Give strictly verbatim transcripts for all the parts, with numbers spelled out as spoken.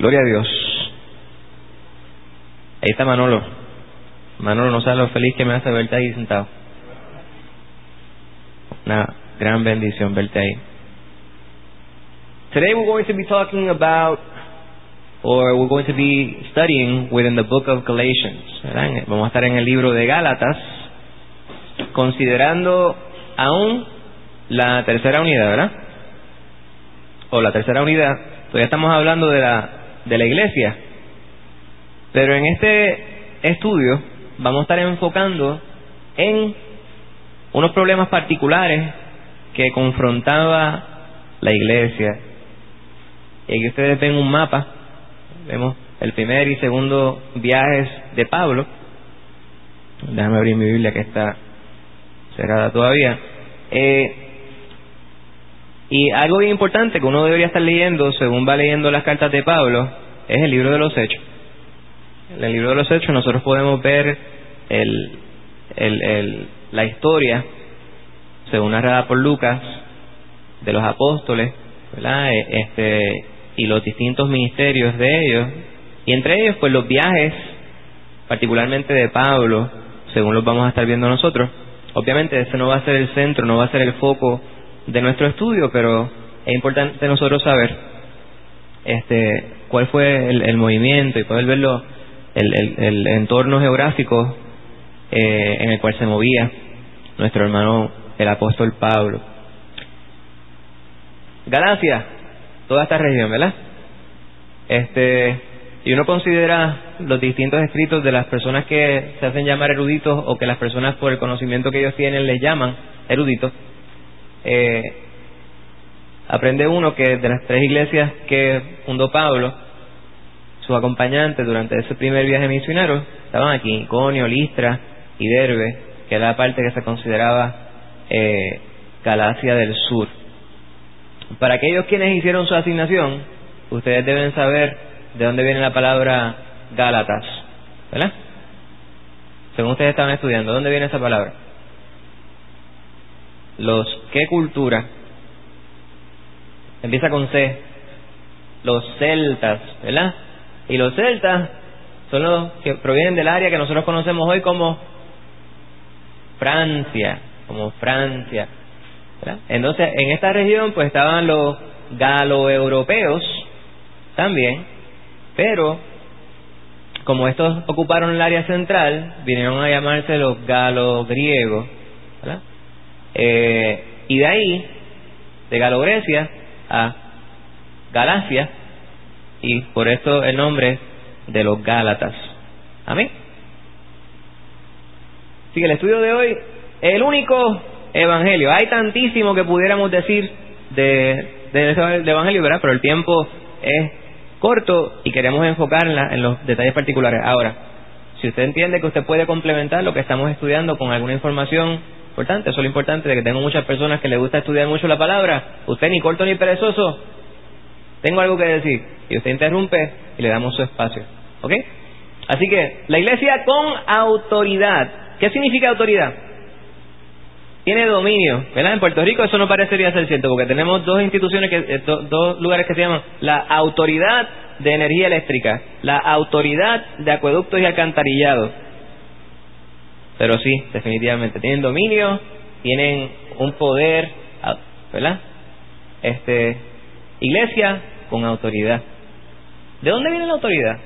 Gloria a Dios. Ahí está Manolo. Manolo, no sabes lo feliz que me hace verte ahí sentado. Una gran bendición verte ahí. Today we're going to be talking about, or we're going to be studying within the book of Galatians, ¿verdad? Vamos a estar en el libro de Gálatas, considerando aún la tercera unidad, ¿verdad? O la tercera unidad. Todavía estamos hablando de la de la iglesia, pero en este estudio vamos a estar enfocando en unos problemas particulares que confrontaba la iglesia. Y aquí ustedes ven un mapa, vemos el primer y segundo viajes de Pablo. Déjame abrir mi Biblia que está cerrada todavía. Eh, y algo bien importante que uno debería estar leyendo según va leyendo las cartas de Pablo es el libro de los Hechos. En el libro de los Hechos nosotros podemos ver el, el, el, la historia según narrada por Lucas de los apóstoles, ¿verdad? Este, y los distintos ministerios de ellos, y entre ellos pues los viajes particularmente de Pablo, según los vamos a estar viendo nosotros. Obviamente ese no va a ser el centro, no va a ser el foco de nuestro estudio, pero es importante nosotros saber este cuál fue el, el movimiento y poder verlo, el, el, el entorno geográfico eh, en el cual se movía nuestro hermano el apóstol Pablo. Galacia, toda esta región, ¿verdad? Este, y uno considera los distintos escritos de las personas que se hacen llamar eruditos, o que las personas por el conocimiento que ellos tienen les llaman eruditos. Eh, aprende uno que de las tres iglesias que fundó Pablo, sus acompañantes durante ese primer viaje misionero estaban aquí: Iconio, Listra y Derbe, que era la parte que se consideraba eh, Galacia del Sur. Para aquellos quienes hicieron su asignación, ustedes deben saber de dónde viene la palabra Gálatas, ¿verdad? Según ustedes estaban estudiando, ¿dónde viene esa palabra? Los, ¿qué cultura? Empieza con C. Los celtas, ¿verdad? Y los celtas son los que provienen del área que nosotros conocemos hoy como Francia, como Francia, ¿verdad? Entonces, en esta región pues estaban los galo-europeos también, pero como estos ocuparon el área central, vinieron a llamarse los galo-griegos, ¿verdad? Eh, y de ahí, de Galo-Grecia a Galacia, y por eso el nombre de los Gálatas. Amén. Así que el estudio de hoy es el único evangelio. Hay tantísimo que pudiéramos decir de, de ese evangelio, ¿verdad? Pero el tiempo es corto y queremos enfocarla en los detalles particulares. Ahora, si usted entiende que usted puede complementar lo que estamos estudiando con alguna información importante, eso es lo importante, de que tengo muchas personas que les gusta estudiar mucho la palabra. Usted ni corto ni perezoso, tengo algo que decir, y usted interrumpe y le damos su espacio, ¿ok? Así que la iglesia con autoridad. ¿Qué significa autoridad? Tiene dominio, ¿verdad? En Puerto Rico eso no parecería ser cierto, porque tenemos dos instituciones, que do, dos lugares que se llaman la Autoridad de Energía Eléctrica, la Autoridad de Acueductos y Alcantarillados. Pero sí, definitivamente tienen dominio, tienen un poder, ¿verdad? Este, iglesia con autoridad. ¿De dónde viene la autoridad?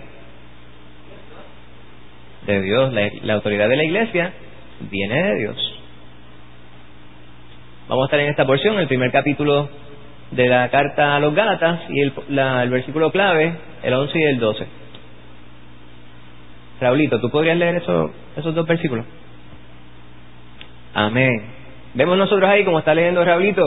De Dios. La, la autoridad de la iglesia viene de Dios. Vamos a estar en esta porción, el primer capítulo de la carta a los Gálatas, y el, la, el versículo clave, el once y el doce. Raulito, ¿tú podrías leer eso, esos dos versículos? Amén. Vemos nosotros ahí, como está leyendo Raulito: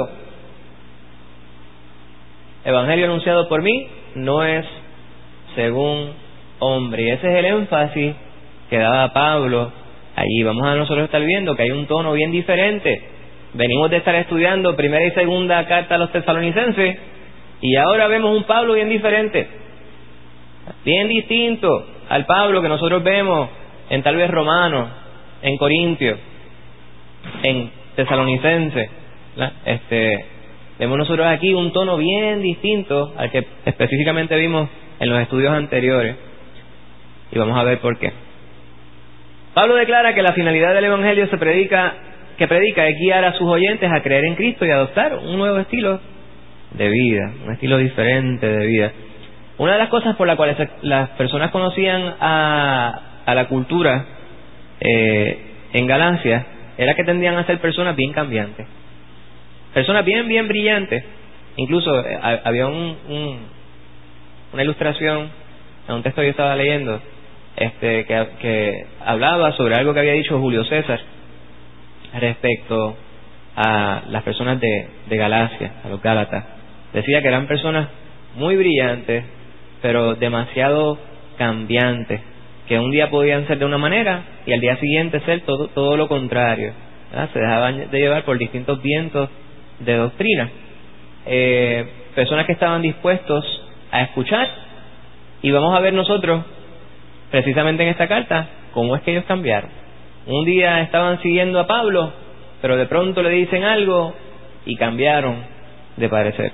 evangelio anunciado por mí no es según hombre. Y ese es el énfasis que daba Pablo allí. Vamos a nosotros estar viendo que hay un tono bien diferente. Venimos de estar estudiando primera y segunda carta a los tesalonicenses, y ahora vemos un Pablo bien diferente, bien distinto al Pablo que nosotros vemos en tal vez Romanos, en Corintios, en Tesalonicenses. Este, vemos nosotros aquí un tono bien distinto al que específicamente vimos en los estudios anteriores, y vamos a ver por qué. Pablo declara que la finalidad del Evangelio se predica, que predica es guiar a sus oyentes a creer en Cristo y adoptar un nuevo estilo de vida, un estilo diferente de vida. Una de las cosas por las cuales las personas conocían a, a la cultura eh, en Galacia era que tendían a ser personas bien cambiantes, personas bien, bien brillantes. Incluso eh, había un, un, una ilustración en un texto que yo estaba leyendo este, que, que hablaba sobre algo que había dicho Julio César respecto a las personas de, de Galacia, a los Gálatas. Decía que eran personas muy brillantes, pero demasiado cambiantes, que un día podían ser de una manera y al día siguiente ser todo, todo lo contrario, ¿verdad? Se dejaban de llevar por distintos vientos de doctrina. Eh, personas que estaban dispuestos a escuchar, y vamos a ver nosotros precisamente en esta carta cómo es que ellos cambiaron. Un día estaban siguiendo a Pablo, pero de pronto le dicen algo y cambiaron de parecer.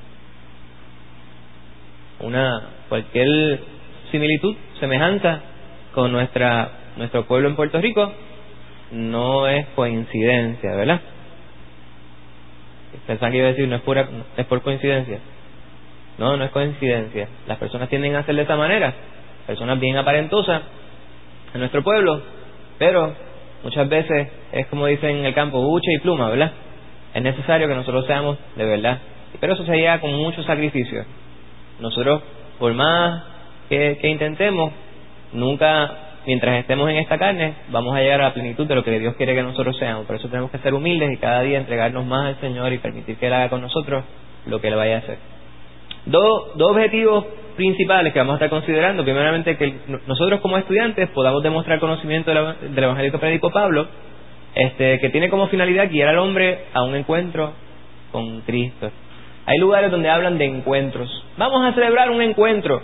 Una cualquier similitud, semejanza con nuestra nuestro pueblo en Puerto Rico no es coincidencia, ¿verdad? Pensaban que iba a decir no es pura, es por coincidencia. No, no es coincidencia. Las personas tienden a hacer de esa manera, personas bien aparentosas en nuestro pueblo, pero muchas veces es como dicen en el campo, buche y pluma, ¿verdad? Es necesario que nosotros seamos de verdad, pero eso se llega con mucho sacrificio. Nosotros, por más que, que intentemos, nunca, mientras estemos en esta carne, vamos a llegar a la plenitud de lo que Dios quiere que nosotros seamos. Por eso tenemos que ser humildes y cada día entregarnos más al Señor y permitir que Él haga con nosotros lo que Él vaya a hacer. Dos, dos objetivos principales que vamos a estar considerando. Primeramente, que nosotros como estudiantes podamos demostrar conocimiento del Evangelio que predicó Pablo, este, que tiene como finalidad guiar al hombre a un encuentro con Cristo. Hay lugares donde hablan de encuentros. Vamos a celebrar un encuentro.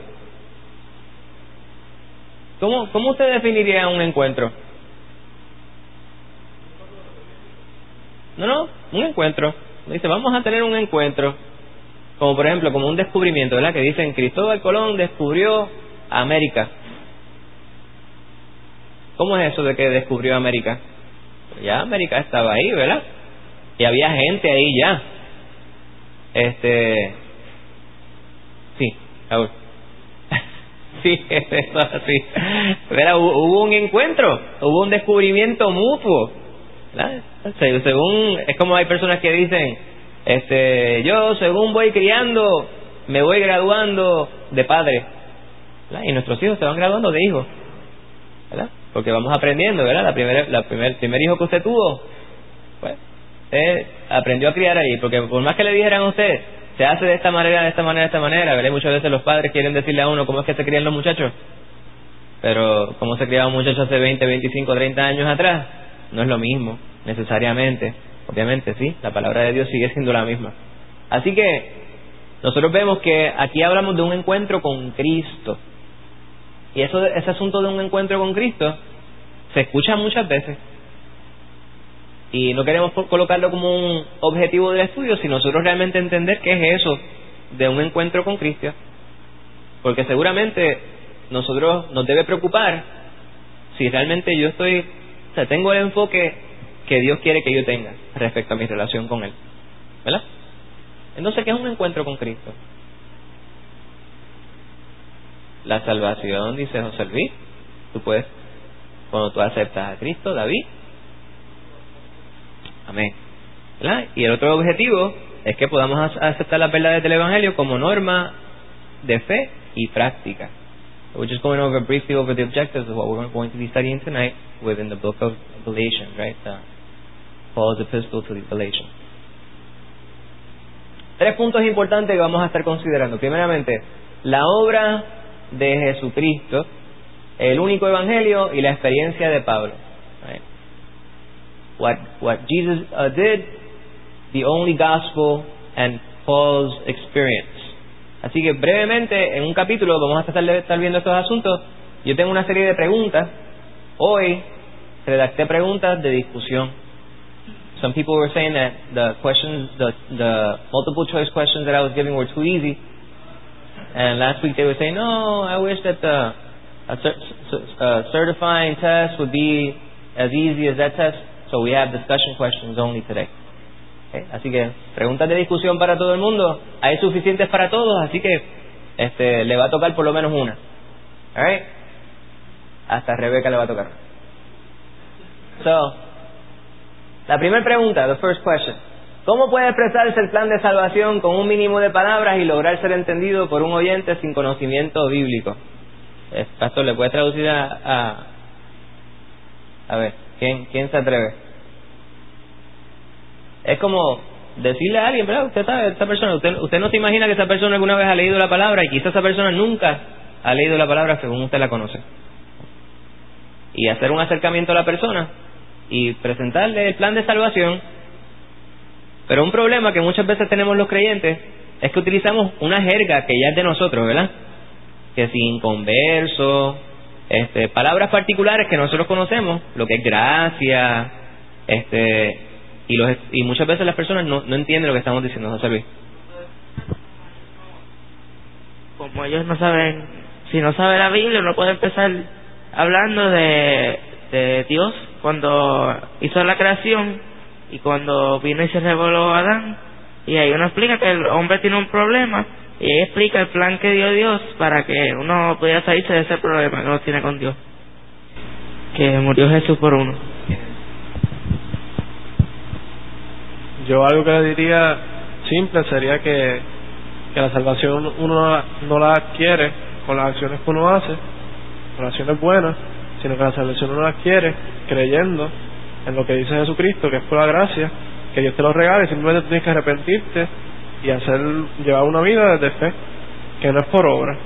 ¿Cómo, cómo usted definiría un encuentro? No, no, un encuentro. Dice, vamos a tener un encuentro. Como por ejemplo, como un descubrimiento, ¿verdad? Que dicen, Cristóbal Colón descubrió América. ¿Cómo es eso de que descubrió América? Ya América estaba ahí, ¿verdad? Y había gente ahí ya. Este... Sí, Raúl. Sí, eso así. Pero hubo un encuentro, hubo un descubrimiento mutuo, ¿verdad? Según, es como hay personas que dicen, este, yo según voy criando, me voy graduando de padre, ¿verdad? Y nuestros hijos se van graduando de hijos, ¿verdad? Porque vamos aprendiendo, ¿verdad? La primera, la primer, el primer hijo que usted tuvo, pues, usted aprendió a criar ahí, porque por más que le dijeran a usted, se hace de esta manera, de esta manera, de esta manera, ¿verdad? Muchas veces los padres quieren decirle a uno cómo es que se crían los muchachos, pero cómo se criaba un muchacho hace veinte, veinticinco, treinta años atrás, no es lo mismo, necesariamente. Obviamente, sí, la palabra de Dios sigue siendo la misma. Así que nosotros vemos que aquí hablamos de un encuentro con Cristo. Y eso, ese asunto de un encuentro con Cristo se escucha muchas veces. Y no queremos colocarlo como un objetivo del estudio, sino nosotros realmente entender qué es eso de un encuentro con Cristo. Porque seguramente nosotros nos debe preocupar si realmente yo estoy, o sea, tengo el enfoque que Dios quiere que yo tenga respecto a mi relación con Él, ¿verdad? Entonces, ¿qué es un encuentro con Cristo? La salvación, dice José Luis, tú puedes, cuando tú aceptas a Cristo, David, amén, ¿verdad? Y el otro objetivo es que podamos aceptar las verdades del Evangelio como norma de fe y práctica. We're just going over briefly over the objectives of what we're going to be studying tonight within the book of Galatians, right? Uh, Paul's epistle to the Galatians. Tres puntos importantes que vamos a estar considerando. Primeramente, la obra de Jesucristo, el único evangelio y la experiencia de Pablo. Right? What what Jesus uh, did, the only gospel, and Paul's experience. Así que brevemente, en un capítulo vamos a tratar de estar viendo estos asuntos. Yo tengo una serie de preguntas. Hoy redacté preguntas de discusión. Some people were saying that the questions, the, the multiple choice questions that I was giving were too easy. And last week they were saying, no, I wish that the a cer- uh, certifying test would be as easy as that test. So we have discussion questions only today. Okay? Así que preguntas de discusión para todo el mundo, hay suficientes para todos, así que este le va a tocar por lo menos una. Alright? Hasta a Rebeca le va a tocar. So, la primera pregunta, the first question. ¿Cómo puede expresarse el plan de salvación con un mínimo de palabras y lograr ser entendido por un oyente sin conocimiento bíblico? Eh, Pastor, ¿le puede traducir a, a... A ver, ¿quién, quién se atreve? Es como decirle a alguien, ¿verdad? Usted sabe, esa persona, usted, usted no se imagina que esa persona alguna vez ha leído la palabra y quizás esa persona nunca ha leído la palabra según usted la conoce. Y hacer un acercamiento a la persona y presentarle el plan de salvación. Pero un problema que muchas veces tenemos los creyentes es que utilizamos una jerga que ya es de nosotros, ¿verdad? Que sin converso, este, palabras particulares que nosotros conocemos, lo que es gracia, este, y, los, y muchas veces las personas no, no entienden lo que estamos diciendo, José Luis. Como ellos no saben, si no sabe la Biblia, no puede empezar hablando de, de Dios cuando hizo la creación y cuando vino y se reveló a Adán, y ahí uno explica que el hombre tiene un problema y ahí explica el plan que dio Dios para que uno pudiera salirse de ese problema que uno tiene con Dios, que murió Jesús por uno. Yo algo que le diría simple sería que, que la salvación uno no la adquiere con las acciones que uno hace, con las acciones buenas, sino que la salvación uno la adquiere creyendo en lo que dice Jesucristo, que es por la gracia, que Dios te lo regala y simplemente tú tienes que arrepentirte y hacer llevar una vida de fe, que no es por obra.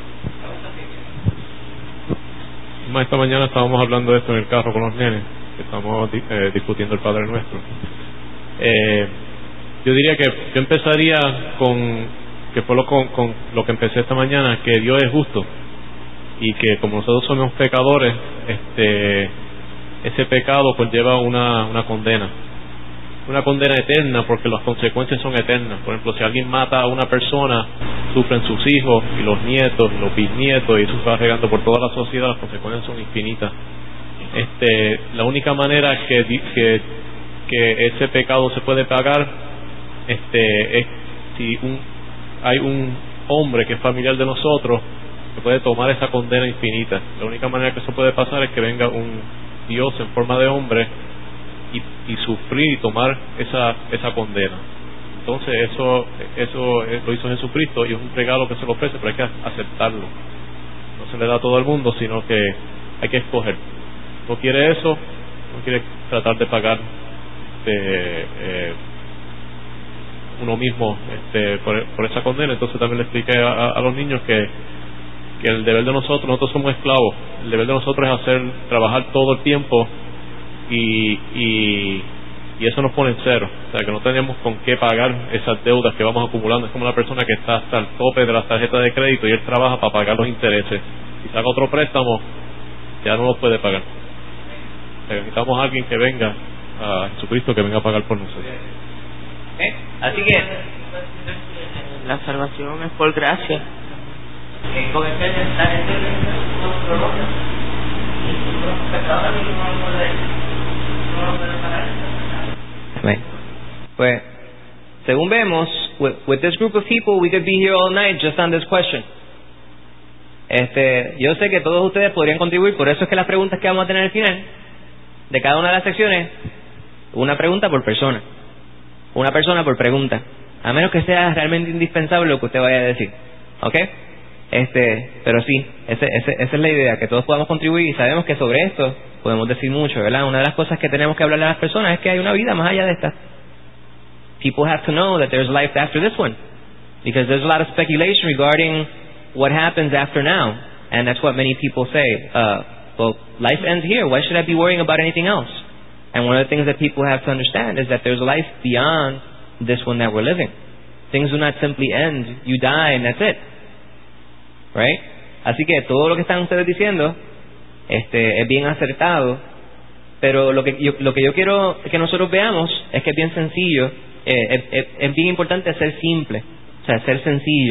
Más esta mañana estábamos hablando de esto en el carro con los nenes, que estamos eh, discutiendo el Padre Nuestro. Eh, yo diría que yo empezaría con, que fue lo, con, con lo que empecé esta mañana, que Dios es justo y que como nosotros somos pecadores, este ese pecado pues lleva una, una condena, una condena eterna, porque las consecuencias son eternas. Por ejemplo, si alguien mata a una persona, sufren sus hijos y los nietos, los bisnietos, y eso se va regando por toda la sociedad, las consecuencias son infinitas. Este, la única manera que, que, que ese pecado se puede pagar este, es si un, hay un hombre que es familiar de nosotros que puede tomar esa condena infinita. La única manera que eso puede pasar es que venga un Dios en forma de hombre y, y sufrir y tomar esa esa condena. Entonces eso eso lo hizo Jesucristo y es un regalo que se le ofrece, pero hay que aceptarlo. No se le da a todo el mundo, sino que hay que escoger. No quiere eso, no quiere tratar de pagar este, eh, uno mismo este, por, por esa condena. Entonces también le expliqué a, a los niños que que el deber de nosotros, nosotros somos esclavos, el deber de nosotros es hacer, trabajar todo el tiempo y, y, y eso nos pone en cero, o sea que no tenemos con qué pagar esas deudas que vamos acumulando. Es como una persona que está hasta el tope de las tarjetas de crédito y él trabaja para pagar los intereses, si saca otro préstamo ya no lo puede pagar. O sea, necesitamos a alguien que venga, a Jesucristo, que venga a pagar por nosotros. ¿Eh? Así que la salvación es por gracia. Con el que está en nuestro nombre y los pecadores no lo pueden no lo pueden pagar. Pues según vemos, with, with this group of people we could be here all night just on this question. Este, yo sé que todos ustedes podrían contribuir, por eso es que las preguntas que vamos a tener al final de cada una de las secciones, una pregunta por persona, una persona por pregunta, a menos que sea realmente indispensable lo que usted vaya a decir, ¿ok? Este, pero sí, ese, ese, esa es la idea, que todos podamos contribuir, y sabemos que sobre esto podemos decir mucho, ¿verdad? Una de las cosas que tenemos que hablarle a las personas es que hay una vida más allá de esta. People have to know that there's life after this one, because there's a lot of speculation regarding what happens after now, and that's what many people say. Uh, well, life ends here. Why should I be worrying about anything else? And one of the things that people have to understand is that there's life beyond this one that we're living. Things do not simply end. You die and that's it. Right? Así que todo lo que están ustedes diciendo este, es bien acertado, pero lo que yo, lo que yo quiero que nosotros veamos es que es bien sencillo, eh, es, es, es bien importante ser simple, o sea, ser sencillo,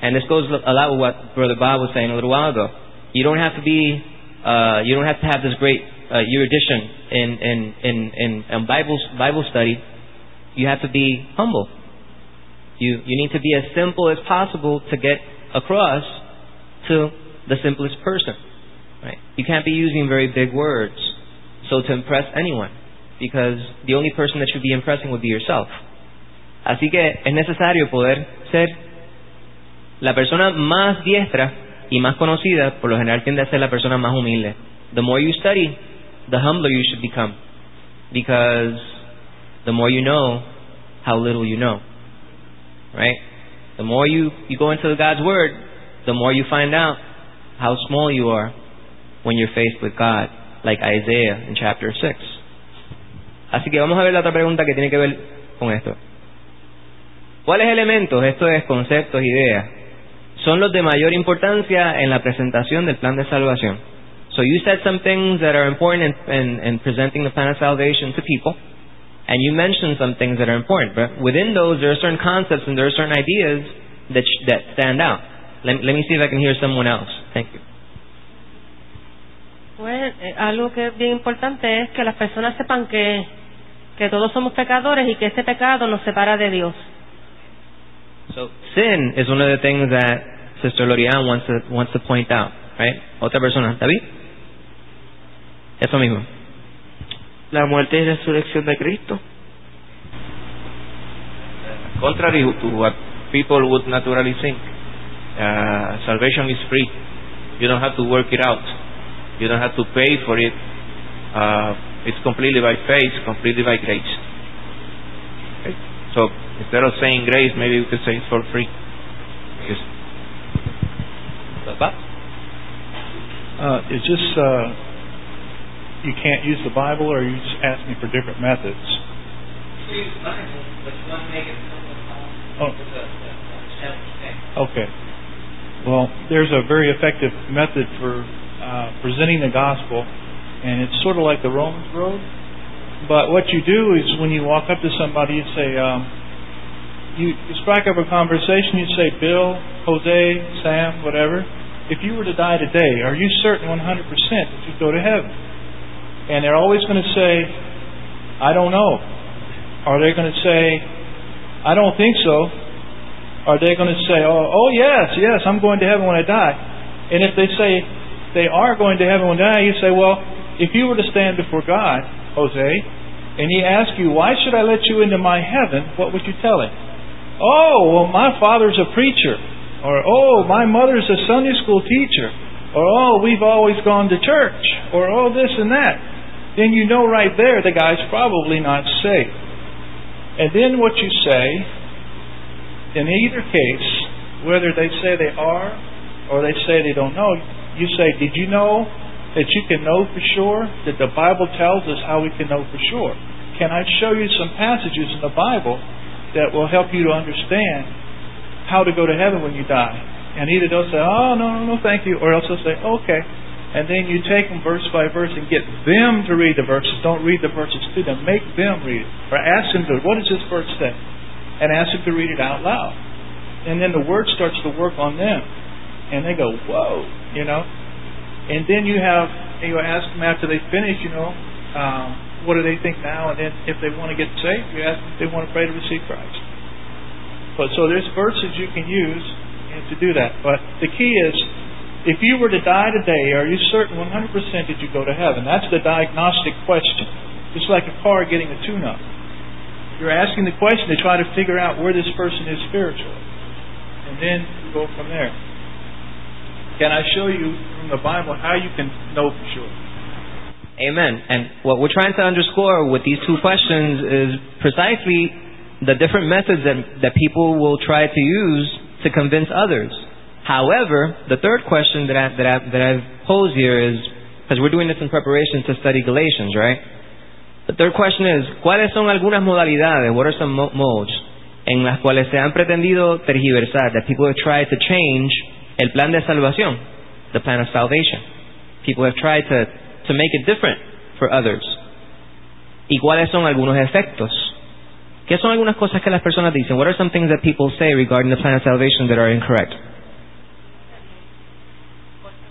And this goes a lot with what Brother Bob was saying a little while ago. You don't have to be, uh, you don't have to have this great uh, erudition in in in in, in Bible Bible study. You have to be humble. You you need to be as simple as possible to get across to the simplest person. Right? You can't be using very big words so to impress anyone, because the only person that should be impressing would be yourself. Así que es necesario poder ser la persona más diestra y más conocida. Por lo general tiende a ser la persona más humilde. The more you study, the humbler you should become, because the more you know, how little you know. Right? The more you, you go into God's Word, the more you find out how small you are when you're faced with God, like Isaiah in chapter six. Así que vamos a ver la otra pregunta que tiene que ver con esto. ¿Cuáles elementos, esto es conceptos, ideas, son los de mayor importancia en la presentación del plan de salvación? So you said some things that are important in, in, in presenting the plan of salvation to people, and you mentioned some things that are important. But within those, there are certain concepts and there are certain ideas that sh- that stand out. Let, let me see if I can hear someone else. Thank you. Pues eh, algo que es bien importante es que las personas sepan que, que todos somos pecadores y que ese pecado nos separa de Dios. So sin is one of the things that Sister Lorian wants to wants to point out, right? Otra persona, David. Eso mismo. La muerte y resurrección de Cristo. Contrary to what people would naturally think, uh, salvation is free. You don't have to work it out. You don't have to pay for it. Uh, it's completely by faith, completely by grace. Okay? So instead of saying grace, maybe we could say it's for free. Yes. Uh, it's just uh, you can't use the Bible, or you just asking for different methods. Oh. Okay. Well, there's a very effective method for uh, presenting the gospel, and it's sort of like the Romans road. But what you do is when you walk up to somebody, you say, um, you, you strike up a conversation. You say, Bill, Jose, Sam, whatever. If you were to die today, are you certain one hundred percent that you'd go to heaven? And they're always going to say, I don't know. Are they going to say, I don't think so? Are they going to say, oh, oh yes, yes, I'm going to heaven when I die? And if they say they are going to heaven when they die, you say, well, if you were to stand before God, Jose, and He asked you, why should I let you into my heaven? What would you tell Him? Oh, well, my father's a preacher. Or, oh, my mother's a Sunday school teacher. Or, oh, we've always gone to church. Or, oh, this and that. Then you know right there the guy's probably not saved. And then what you say, in either case, whether they say they are or they say they don't know, you say, did you know that you can know for sure? That the Bible tells us how we can know for sure. Can I show you some passages in the Bible that will help you to understand how to go to heaven when you die? And either they'll say, oh, no, no, no, thank you, or else they'll say, okay. And then you take them verse by verse and get them to read the verses. Don't read the verses to them. Make them read it. Or ask them to, what does this verse say? And ask them to read it out loud. And then the word starts to work on them. And they go, whoa, you know. And then you have, you ask them after they finish, you know, um, what do they think now? And then if they want to get saved, you ask them if they want to pray to receive Christ. But so there's verses you can use to do that. But the key is, if you were to die today, are you certain one hundred percent that you go to heaven? That's the diagnostic question. It's like a car getting a tune-up. You're asking the question to try to figure out where this person is spiritually. And then you go from there. Can I show you from the Bible how you can know for sure? Amen. And what we're trying to underscore with these two questions is precisely the different methods that, that people will try to use to convince others. However, the third question that, I, that, I, that I've posed here is, because we're doing this in preparation to study Galatians, right? The third question is, ¿cuáles son algunas modalidades, what are some mo- modes, en las cuales se han pretendido tergiversar, that people have tried to change el plan de salvación, the plan of salvation? People have tried to, to make it different for others. ¿Y cuáles son algunos efectos? ¿Qué son algunas cosas que las personas dicen? What are some things that people say regarding the plan of salvation that are incorrect?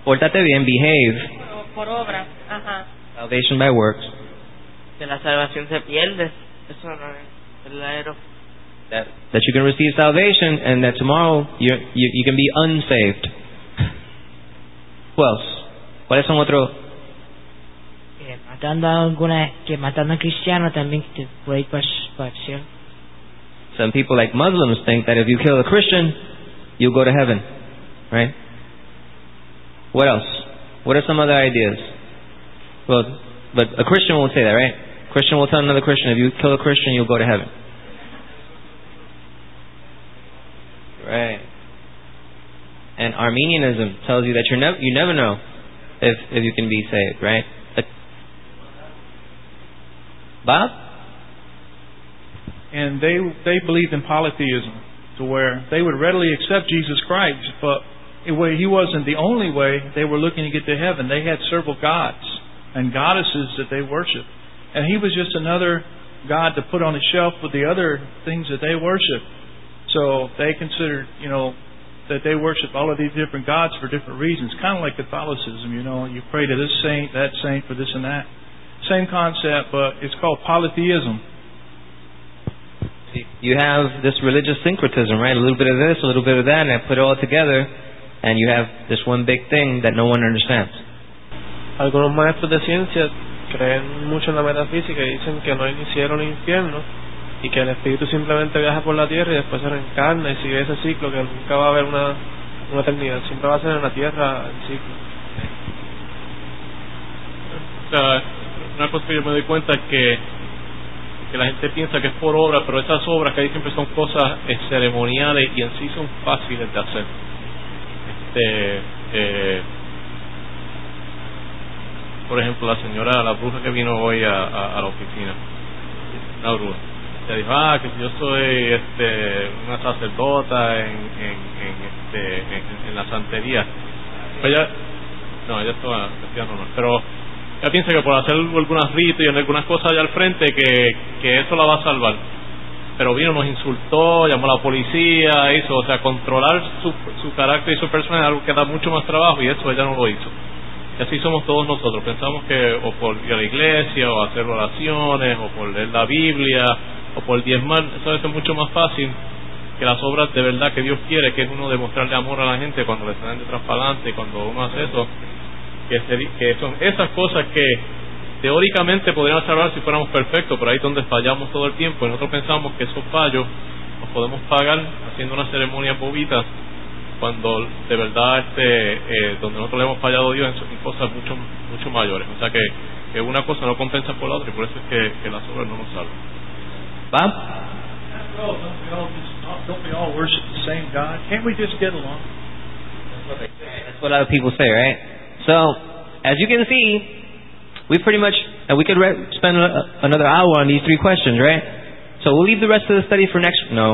pórtate bien, behave. Por, por obra, ajá. Salvation by works. Que la salvación se pierde. Eso no es verdadero. That, that you can receive salvation and that tomorrow you you, you can be unsaved. Who else? ¿Cuáles son otros? Que matando a alguna, que matando a cristiano también te puede ir para el cielo. Some people, like Muslims, think that if you kill a Christian, you'll go to heaven, right? What else? What are some other ideas? Well, but a Christian won't say that, right? A Christian will tell another Christian, if you kill a Christian, you'll go to heaven. Right. And Armenianism tells you that you're never you never know if if you can be saved, right? But, Bob? And they they believed in polytheism, to where they would readily accept Jesus Christ, but it, he wasn't the only way they were looking to get to heaven. They had several gods and goddesses that they worshiped, and he was just another god to put on a shelf with the other things that they worshiped. So they considered, you know, that they worship all of these different gods for different reasons, kind of like Catholicism. You know, you pray to this saint, that saint for this and that. Same concept, but it's called polytheism. You have this religious syncretism, right? A little bit of this, a little bit of that, and I put it all together, and you have this one big thing that no one understands. Algunos maestros de ciencia creen mucho en la metafísica y dicen que no hay ni cielo ni infierno y que el espíritu simplemente viaja por la tierra y después se reencarna y sigue ese ciclo, que nunca va a haber una, una eternidad, siempre va a ser en la tierra el ciclo. O sea, una cosa que yo me doy cuenta es que que la gente piensa que es por obra, pero esas obras que hay siempre son cosas eh, ceremoniales y en sí son fáciles de hacer. Este, eh, por ejemplo, la señora, la bruja que vino hoy a, a, a la oficina, una bruja, ella dijo, ah, que yo soy este, una sacerdota en, en, en, este, en, en la santería. Pues ella, no, ella estaba cristiana, no, pero ella piensa que por hacer algunas ritos y algunas cosas allá al frente que, que eso la va a salvar, pero vino, nos insultó, llamó a la policía, hizo, o sea, controlar su, su carácter y su persona es algo que da mucho más trabajo y eso ella no lo hizo. Y así somos todos nosotros, pensamos que o por ir a la iglesia o hacer oraciones o por leer la Biblia o por diezmar, eso es mucho más fácil que las obras de verdad que Dios quiere, que es uno demostrarle amor a la gente cuando le salen detrás para adelante, y cuando uno hace eso, que, se, que son esas cosas que teóricamente podrían salvar si fuéramos perfectos, pero ahí es donde fallamos todo el tiempo. Y nosotros pensamos que esos fallos los podemos pagar haciendo una ceremonia bobita, cuando de verdad este eh, donde nosotros le hemos fallado a Dios en cosas mucho mucho mayores. O sea que, que una cosa no compensa por la otra, y por eso es que, que las obras no nos salvan. Bob? Well, don't we all just don't we all worship the same God? Can't we just get along? That's what a lot of people say, right? So, as you can see, we pretty much, and we could re- spend a, another hour on these three questions, right? So we'll leave the rest of the study for next. No.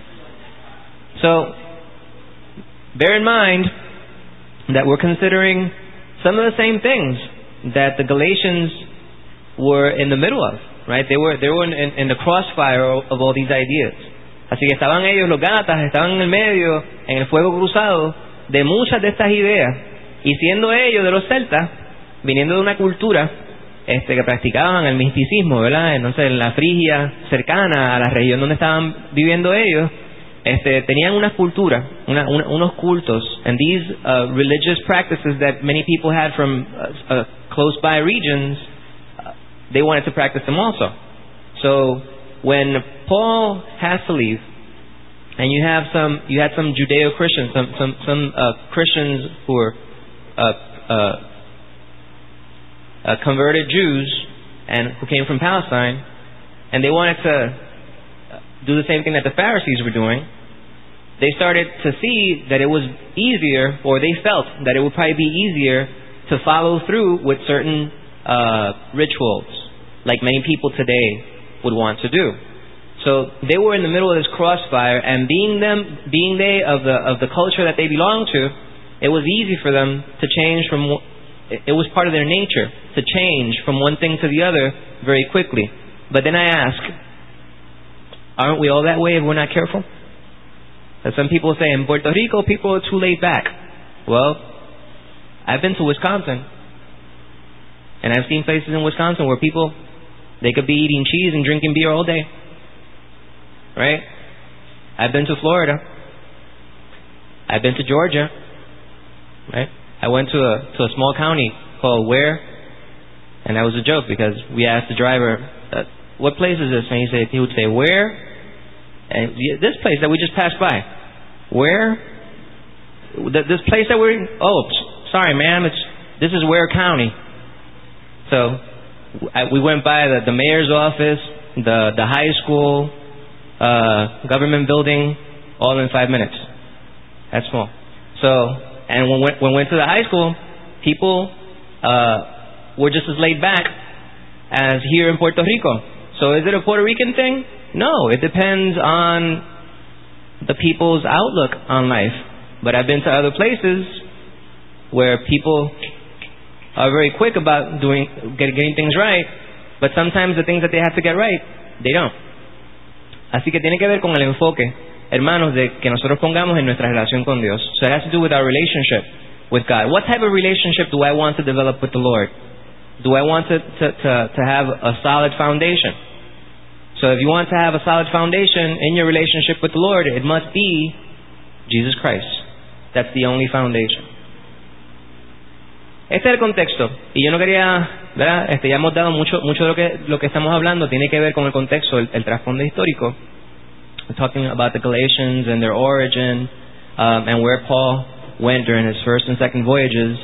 So, bear in mind that we're considering some of the same things that the Galatians were in the middle of, right? They were they were in, in, in the crossfire of, of all these ideas. Así que estaban ellos, los Gálatas, estaban en el medio, en el fuego cruzado de muchas de estas ideas. Y siendo ellos de los celtas, viniendo de una cultura este, que practicaban el misticismo, ¿verdad? Entonces, en la Frigia cercana a la región donde estaban viviendo ellos, este, tenían una cultura, una, una, unos cultos, and these uh, religious practices that many people had from uh, uh, close by regions, uh, they wanted to practice them also. So, when Paul has to leave, and you have some, you had some Judeo-Christians, some some some uh, Christians who were Uh, uh, uh, converted Jews and who came from Palestine, and they wanted to do the same thing that the Pharisees were doing. They started to see that it was easier, or they felt that it would probably be easier to follow through with certain uh, rituals, like many people today would want to do. So they were in the middle of this crossfire, and being them, being they of the of the culture that they belonged to, it was easy for them to change from, it was part of their nature to change from one thing to the other very quickly. But then I ask, aren't we all that way if we're not careful? And some people say in Puerto Rico people are too laid back. Well, I've been to Wisconsin, and I've seen places in Wisconsin where people, they could be eating cheese and drinking beer all day. Right? I've been to Florida. I've been to Georgia. Right? I went to a to a small county called Ware, and that was a joke because we asked the driver, uh, "What place is this?" And he said he would say Ware, and this place that we just passed by. Where? This place that we're in? Oh, sorry, ma'am. It's this is Ware County. So I, we went by the, the mayor's office, the the high school, uh, government building, all in five minutes. That's small. So, and when we, when we went to the high school, people uh, were just as laid back as here in Puerto Rico. So is it a Puerto Rican thing? No, it depends on the people's outlook on life. But I've been to other places where people are very quick about doing get, getting things right, but sometimes the things that they have to get right, they don't. Así que tiene que ver con el enfoque, hermanos, de que nosotros pongamos en nuestra relación con Dios. So it has to do with our relationship with God. What type of relationship do I want to develop with the Lord? Do I want to, to, to, to have a solid foundation? So if you want to have a solid foundation in your relationship with the Lord, it must be Jesus Christ. That's the only foundation. Este es el contexto. Y yo no quería, ¿verdad? Este, ya hemos dado mucho, mucho de lo que, lo que estamos hablando tiene que ver con el contexto, el, el trasfondo histórico. We're talking about the Galatians and their origin, um, and where Paul went during his first and second voyages.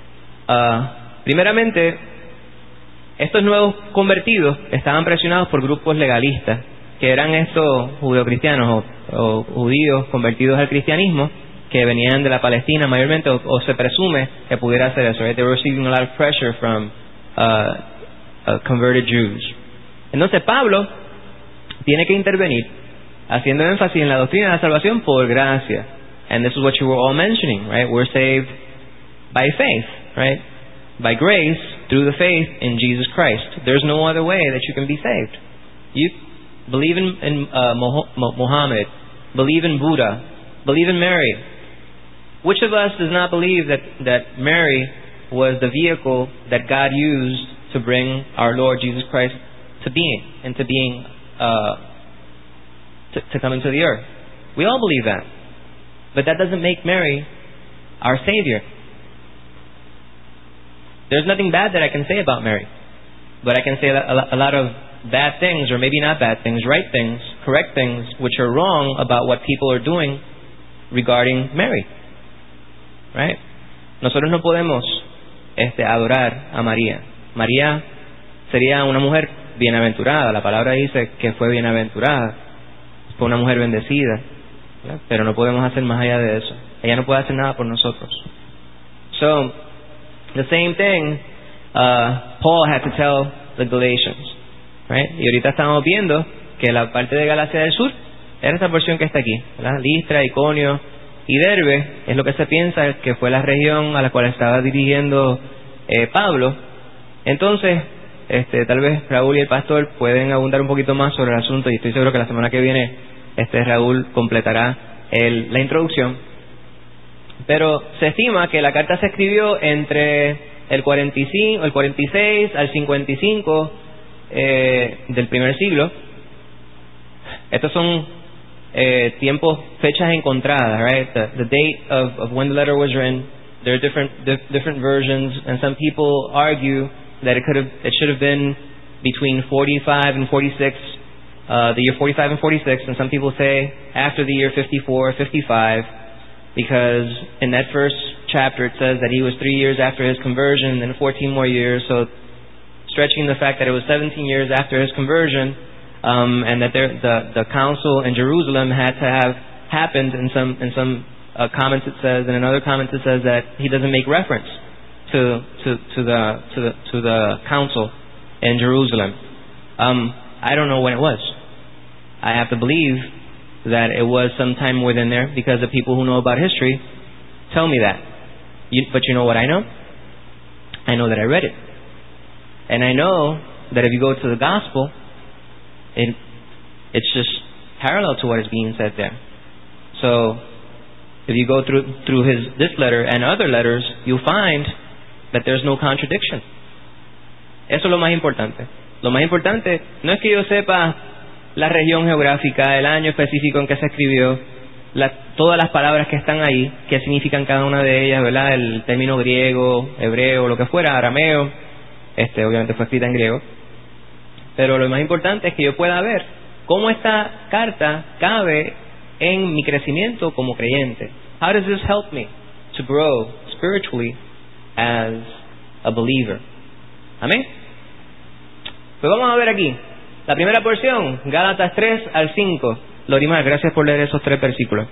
Uh, primeramente, estos nuevos convertidos estaban presionados por grupos legalistas, que eran estos judeocristianos o, o judíos convertidos al cristianismo, que venían de la Palestina mayormente, o, o se presume que pudiera hacer eso. Right? They were receiving a lot of pressure from uh, uh, converted Jews. Entonces Pablo tiene que intervenir, haciendo énfasis en la doctrina de la salvación por gracia. And this is what you were all mentioning, right? We're saved by faith, right? By grace, through the faith in Jesus Christ. There's no other way that you can be saved. You believe in, in uh, Muhammad, believe in Buddha, believe in Mary. Which of us does not believe that, that Mary was the vehicle that God used to bring our Lord Jesus Christ to being, and to being, uh, to, to come into the earth? We all believe that. But that doesn't make Mary our Savior. There's nothing bad that I can say about Mary. But I can say a lot of bad things, or maybe not bad things, right things, correct things, which are wrong about what people are doing regarding Mary. Right? Nosotros no podemos este, adorar a María. María sería una mujer bienaventurada. La palabra dice que fue bienaventurada. Fue una mujer bendecida. ¿Verdad? Pero no podemos hacer más allá de eso. Ella no puede hacer nada por nosotros. So, the same thing uh, Paul had to tell the Galatians. Right? Y ahorita estamos viendo que la parte de Galacia del Sur era esta porción que está aquí. ¿Verdad? Listra, Iconio y Derbe es lo que se piensa que fue la región a la cual estaba dirigiendo eh, Pablo. Entonces, este, tal vez Raúl y el pastor pueden abundar un poquito más sobre el asunto, y estoy seguro que la semana que viene este Raúl completará el, la introducción. Pero se estima que la carta se escribió entre el cuarenta y cinco, el cuarenta y seis al cincuenta y cinco eh, del primer siglo. Estos son Eh, tiempos, fechas encontradas, right? The, the date of, of when the letter was written. There are different dif, different versions, and some people argue that it could have, it should have been between forty-five and forty-six, uh, the year forty-five and forty-six, and some people say after the year fifty-four, fifty-five, because in that first chapter it says that he was three years after his conversion, and fourteen more years, so stretching the fact that it was seventeen years after his conversion. Um, and that there, the the council in Jerusalem had to have happened. In some in some uh, comments it says, and in other comments it says that he doesn't make reference to to to the to the to the council in Jerusalem. Um, I don't know when it was. I have to believe that it was sometime within there, because the people who know about history tell me that. You, but you know what I know? I know that I read it, and I know that if you go to the gospel, It, it's just parallel to what is being said there. So, If you go through through his this letter and other letters, you'll find that there's no contradiction. Eso es lo más importante. Lo más importante no es que yo sepa la región geográfica, el año específico en que se escribió, la, todas las palabras que están ahí, qué significan cada una de ellas, ¿verdad? El término griego, hebreo, lo que fuera, arameo, este obviamente fue escrita en griego. Pero lo más importante es que yo pueda ver cómo esta carta cabe en mi crecimiento como creyente. How does this help me to grow spiritually as a believer? Amén. Pues vamos a ver aquí la primera porción, Gálatas tres al cinco. Lorimar, gracias por leer esos tres versículos.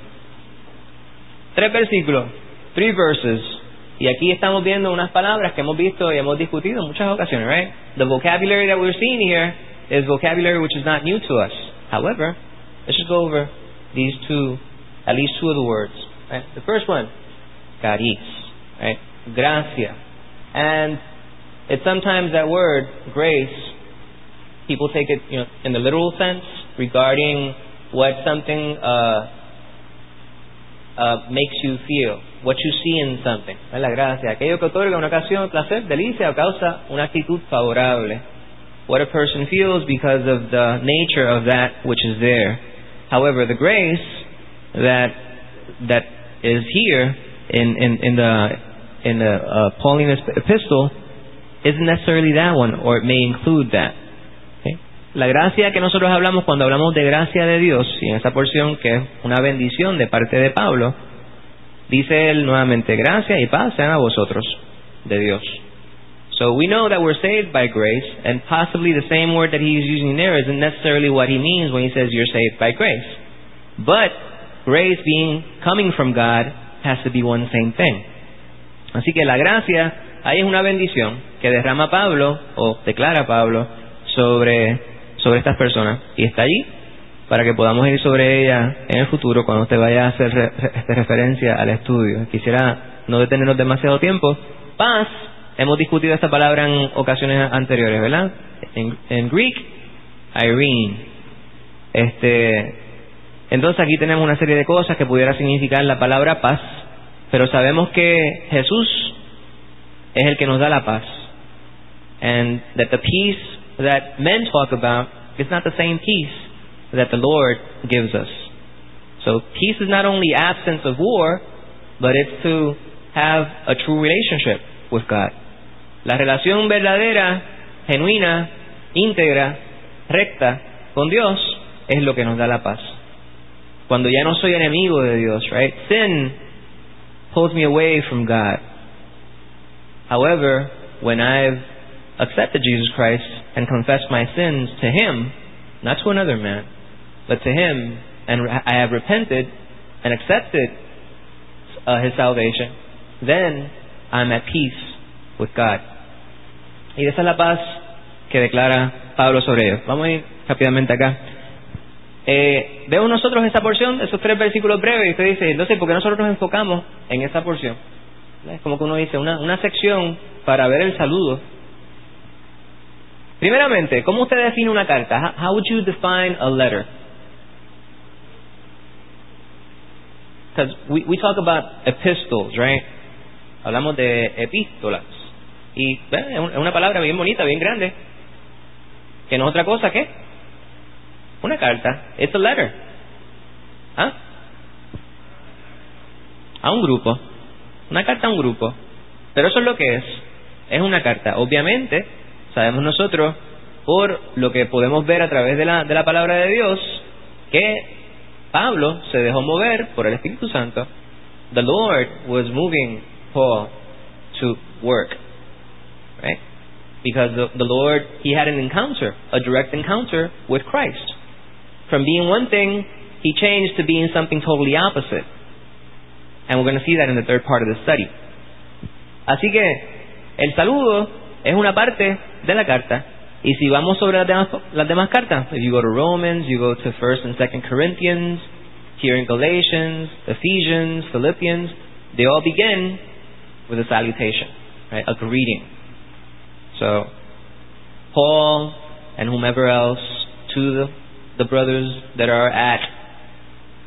Tres versículos, three verses. Y aquí estamos viendo unas palabras que hemos visto y hemos discutido en muchas ocasiones, right? The vocabulary that we're seeing here is vocabulary which is not new to us. However, let's just go over these two, at least two of the words. Right? The first one, charis, right? Gracia. And it's sometimes that word, grace, people take it, you know, in the literal sense regarding what something uh, uh, makes you feel, what you see in something. ¿Ves? La gracia, aquello que otorga una ocasión, placer, delicia o causa una actitud favorable. What a person feels because of the nature of that which is there. However, the grace that that is here in in, in the in the uh, Pauline epistle isn't necessarily that one, or it may include that. Okay? La gracia que nosotros hablamos cuando hablamos de gracia de Dios, y en esa porción que es una bendición de parte de Pablo, dice él nuevamente, gracia y paz sean a vosotros de Dios. So we know that we're saved by grace, and possibly the same word that he's using there isn't necessarily what he means when he says you're saved by grace. But grace being coming from God has to be one same thing. Así que la gracia ahí es una bendición que derrama Pablo, o declara Pablo, sobre, sobre estas personas. Y está allí para que podamos ir sobre ella en el futuro cuando usted vaya a hacer re, re, referencia al estudio. Quisiera no detenernos demasiado tiempo. Paz, hemos discutido esta palabra en ocasiones anteriores, ¿verdad? En, en Greek, Irene. Este, entonces aquí tenemos una serie de cosas que pudiera significar la palabra paz, pero sabemos que Jesús es el que nos da la paz. And that the peace that men talk about is not the same peace that the Lord gives us. So peace is not only absence of war, but it's to have a true relationship with God. La relación verdadera, genuina, íntegra, recta con Dios es lo que nos da la paz. Cuando ya no soy enemigo de Dios, right? Sin pulls me away from God. However, when I've accepted Jesus Christ and confessed my sins to Him, not to another man, but to Him, and I have repented and accepted uh, His salvation, then I'm at peace with God. Y esa es la paz que declara Pablo sobre ellos. Vamos a ir rápidamente acá. Eh, vemos nosotros esa porción, esos tres versículos breves, y usted dice, entonces, ¿por qué nosotros nos enfocamos en esa porción? Es como que uno dice, una, una sección para ver el saludo. Primeramente, ¿cómo usted define una carta? How would you define a letter? Because we, we talk about epistles, right? Hablamos de epístolas. Y bueno, es una palabra bien bonita, bien grande. Que no es otra cosa que una carta. It's a letter. ¿Ah? A un grupo. Una carta a un grupo. Pero eso es lo que es. Es una carta. Obviamente, sabemos nosotros, por lo que podemos ver a través de la, de la palabra de Dios, que Pablo se dejó mover por el Espíritu Santo. The Lord was moving Paul to work. Right? Because the, the Lord, He had an encounter, a direct encounter with Christ. From being one thing, He changed to being something totally opposite. And we're going to see that in the third part of the study. Así que el saludo es una parte de la carta. Y si vamos sobre las demás, las demás cartas, if you go to Romans, you go to First and Second Corinthians, here in Galatians, Ephesians, Philippians, they all begin with a salutation, right? A greeting. So, Paul and whomever else, to the, the brothers that are at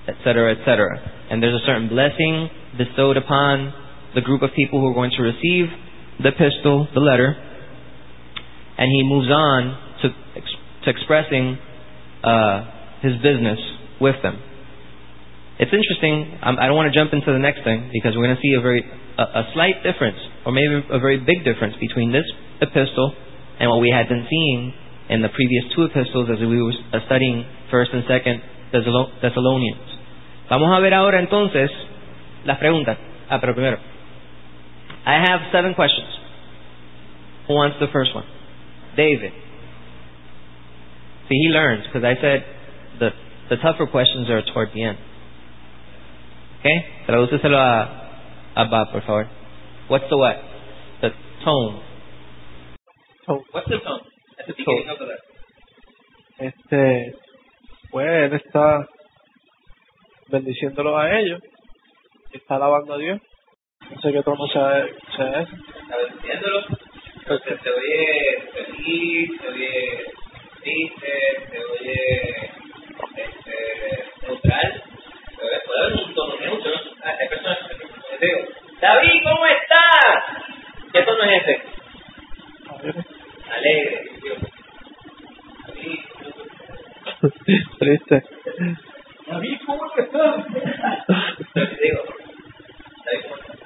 et cetera, et cetera. And there's a certain blessing bestowed upon the group of people who are going to receive the epistle, the letter, and he moves on to, to expressing uh, his business with them. It's interesting. Um, I don't want to jump into the next thing because we're going to see a very a, a slight difference, or maybe a very big difference between this epistle and what we had been seeing in the previous two epistles as we were studying First and Second Thessalonians. Vamos a ver ahora entonces las preguntas. Ah, pero primero, I have seven questions. Who wants the first one? David. See, he learns because I said the the tougher questions are toward the end. Okay? Tradúceselo a, a Bob, por favor. What's the what? The tone. Tone. What's the tone? At the beginning of the letter. Este, pues él está bendiciéndolo a ellos, está alabando a Dios. No sé qué tono sea, sea ese. Está bendiciéndolo. Entonces se oye feliz, se oye triste, se oye este, neutral. Puede haber un tono neutro. Hay personas que digo, David, ¿cómo estás? ¿Qué tono es ese? Alegre. Alegre. David. Triste. David, ¿cómo estás? Digo, David, ¿cómo estás?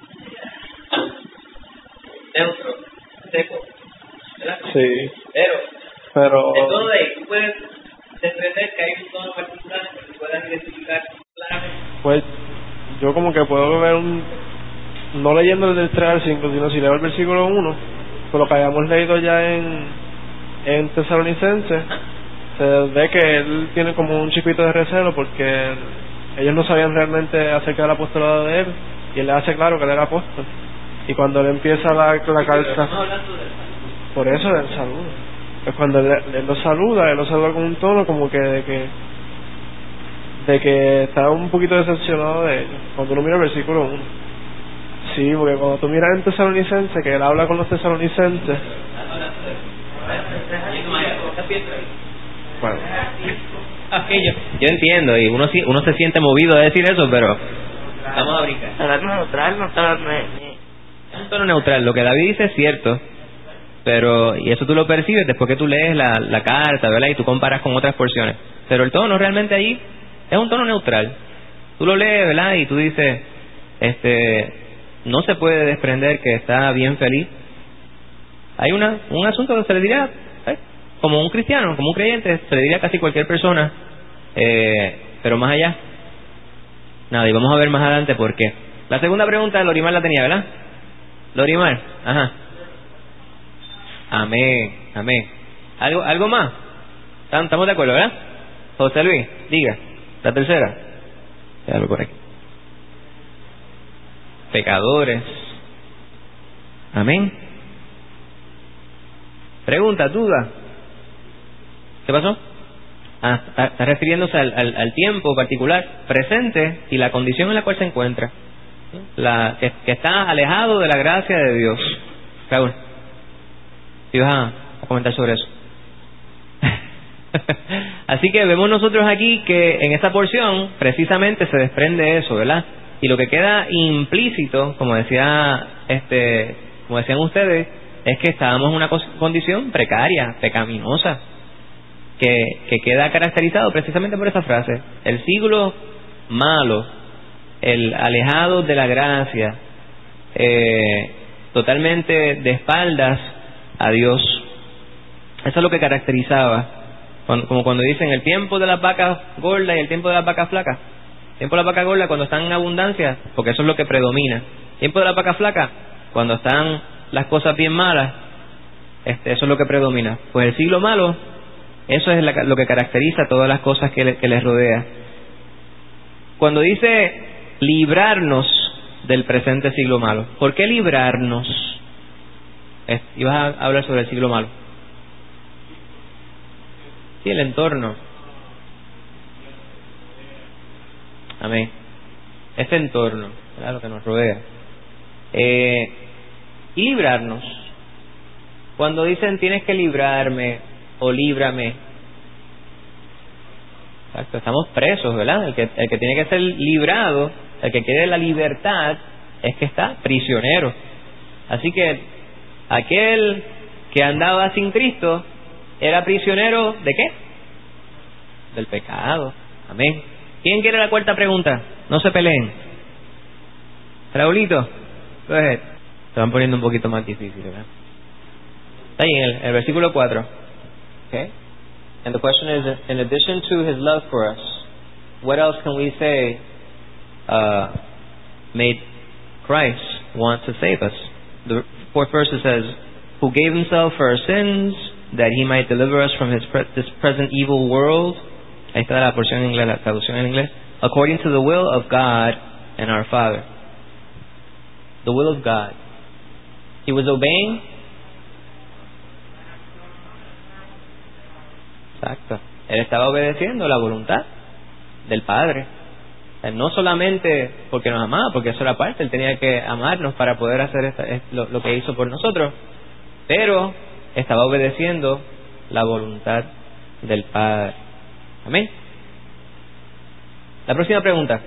Neutro, seco, ¿verdad? Sí. Pero, pero el tono de ahí, tú puedes desprender que hay un tono particular que tú puedas identificar claramente. Pues yo como que puedo ver un, no leyendo desde el tres al cinco, sino si leo el versículo uno, por lo que hayamos leído ya en en Tesalonicenses, se ve que él tiene como un chispito de recelo porque ellos no sabían realmente acerca del apostolado de él, y él le hace claro que él era apóstol. Y cuando él empieza la, la carta, por eso del saludo, pues cuando él, él lo saluda, él lo saluda con un tono como que de que de que está un poquito decepcionado de ellos. Cuando uno mira el versículo uno, sí, porque cuando tú miras en Tesalonicenses, que él habla con los tesalonicenses, bueno, okay, yo, yo entiendo, y uno uno se siente movido a decir eso, pero vamos a brincar. Hablar neutral, no está ni... Es un tono neutral. Lo que David dice es cierto, pero y eso tú lo percibes después que tú lees la, la carta, ¿verdad? Y tú comparas con otras porciones. Pero el tono realmente ahí es un tono neutral. Tú lo lees, ¿verdad? Y tú dices, este, no se puede desprender que está bien feliz. Hay una un asunto que se le diría, ¿eh? Como un cristiano, como un creyente, se le diría a casi cualquier persona, eh, pero más allá, nada. Y vamos a ver más adelante por qué. La segunda pregunta, Lorimar la tenía, ¿verdad? Lorimar, ajá. Amén, amén. ¿Algo, algo más? ¿Estamos de acuerdo, verdad? José Luis, diga. La tercera. Déjalo por aquí. Pecadores. Amén. Pregunta, duda. ¿Qué pasó? Ah, está refiriéndose al, al, al tiempo particular, presente, y la condición en la cual se encuentra. La, que, que está alejado de la gracia de Dios. Raúl, ¿sí vas a, a comentar sobre eso? Así que vemos nosotros aquí que en esta porción precisamente se desprende eso, ¿verdad? Y lo que queda implícito, como decía este, como decían ustedes, es que estábamos en una condición precaria, pecaminosa, que, que queda caracterizado precisamente por esa frase: el siglo malo, el alejado de la gracia, eh, totalmente de espaldas a Dios. Eso es lo que caracterizaba, cuando, como cuando dicen el tiempo de las vacas gordas y el tiempo de las vacas flacas. El tiempo de las vacas gordas cuando están en abundancia, porque eso es lo que predomina. El tiempo de las vacas flacas cuando están las cosas bien malas, este, eso es lo que predomina. Pues el siglo malo, eso es la, lo que caracteriza todas las cosas que, le, que les rodea. Cuando dice librarnos del presente siglo malo, ¿por qué librarnos? Eh, ibas a hablar sobre el siglo malo. Sí, el entorno. Amén. Este entorno, ¿verdad? Lo que nos rodea. Eh, y librarnos. Cuando dicen tienes que librarme o líbrame, Exacto, estamos presos, ¿verdad? El que, el que tiene que ser librado, el que quiere la libertad, es que está prisionero. Así que aquel que andaba sin Cristo era prisionero ¿de qué? Del pecado. Amén. ¿Quién quiere la cuarta pregunta? No se peleen. Raulito, pues, se van poniendo un poquito más difíciles, ¿verdad? Está ahí en el, el versículo cuatro. Okay. And the question is, in addition to His love for us, what else can we say uh, made Christ want to save us? The fourth verse says, who gave Himself for our sins, that He might deliver us from his pre- this present evil world. Ahí está la porción en inglés, la traducción en inglés. According to the will of God and our Father. The will of God. He was obeying. Exacto. Él estaba obedeciendo la voluntad del Padre. No solamente porque nos amaba, porque eso era parte, Él tenía que amarnos para poder hacer esta, lo, lo que hizo por nosotros, pero estaba obedeciendo la voluntad del Padre. Amén. La próxima pregunta.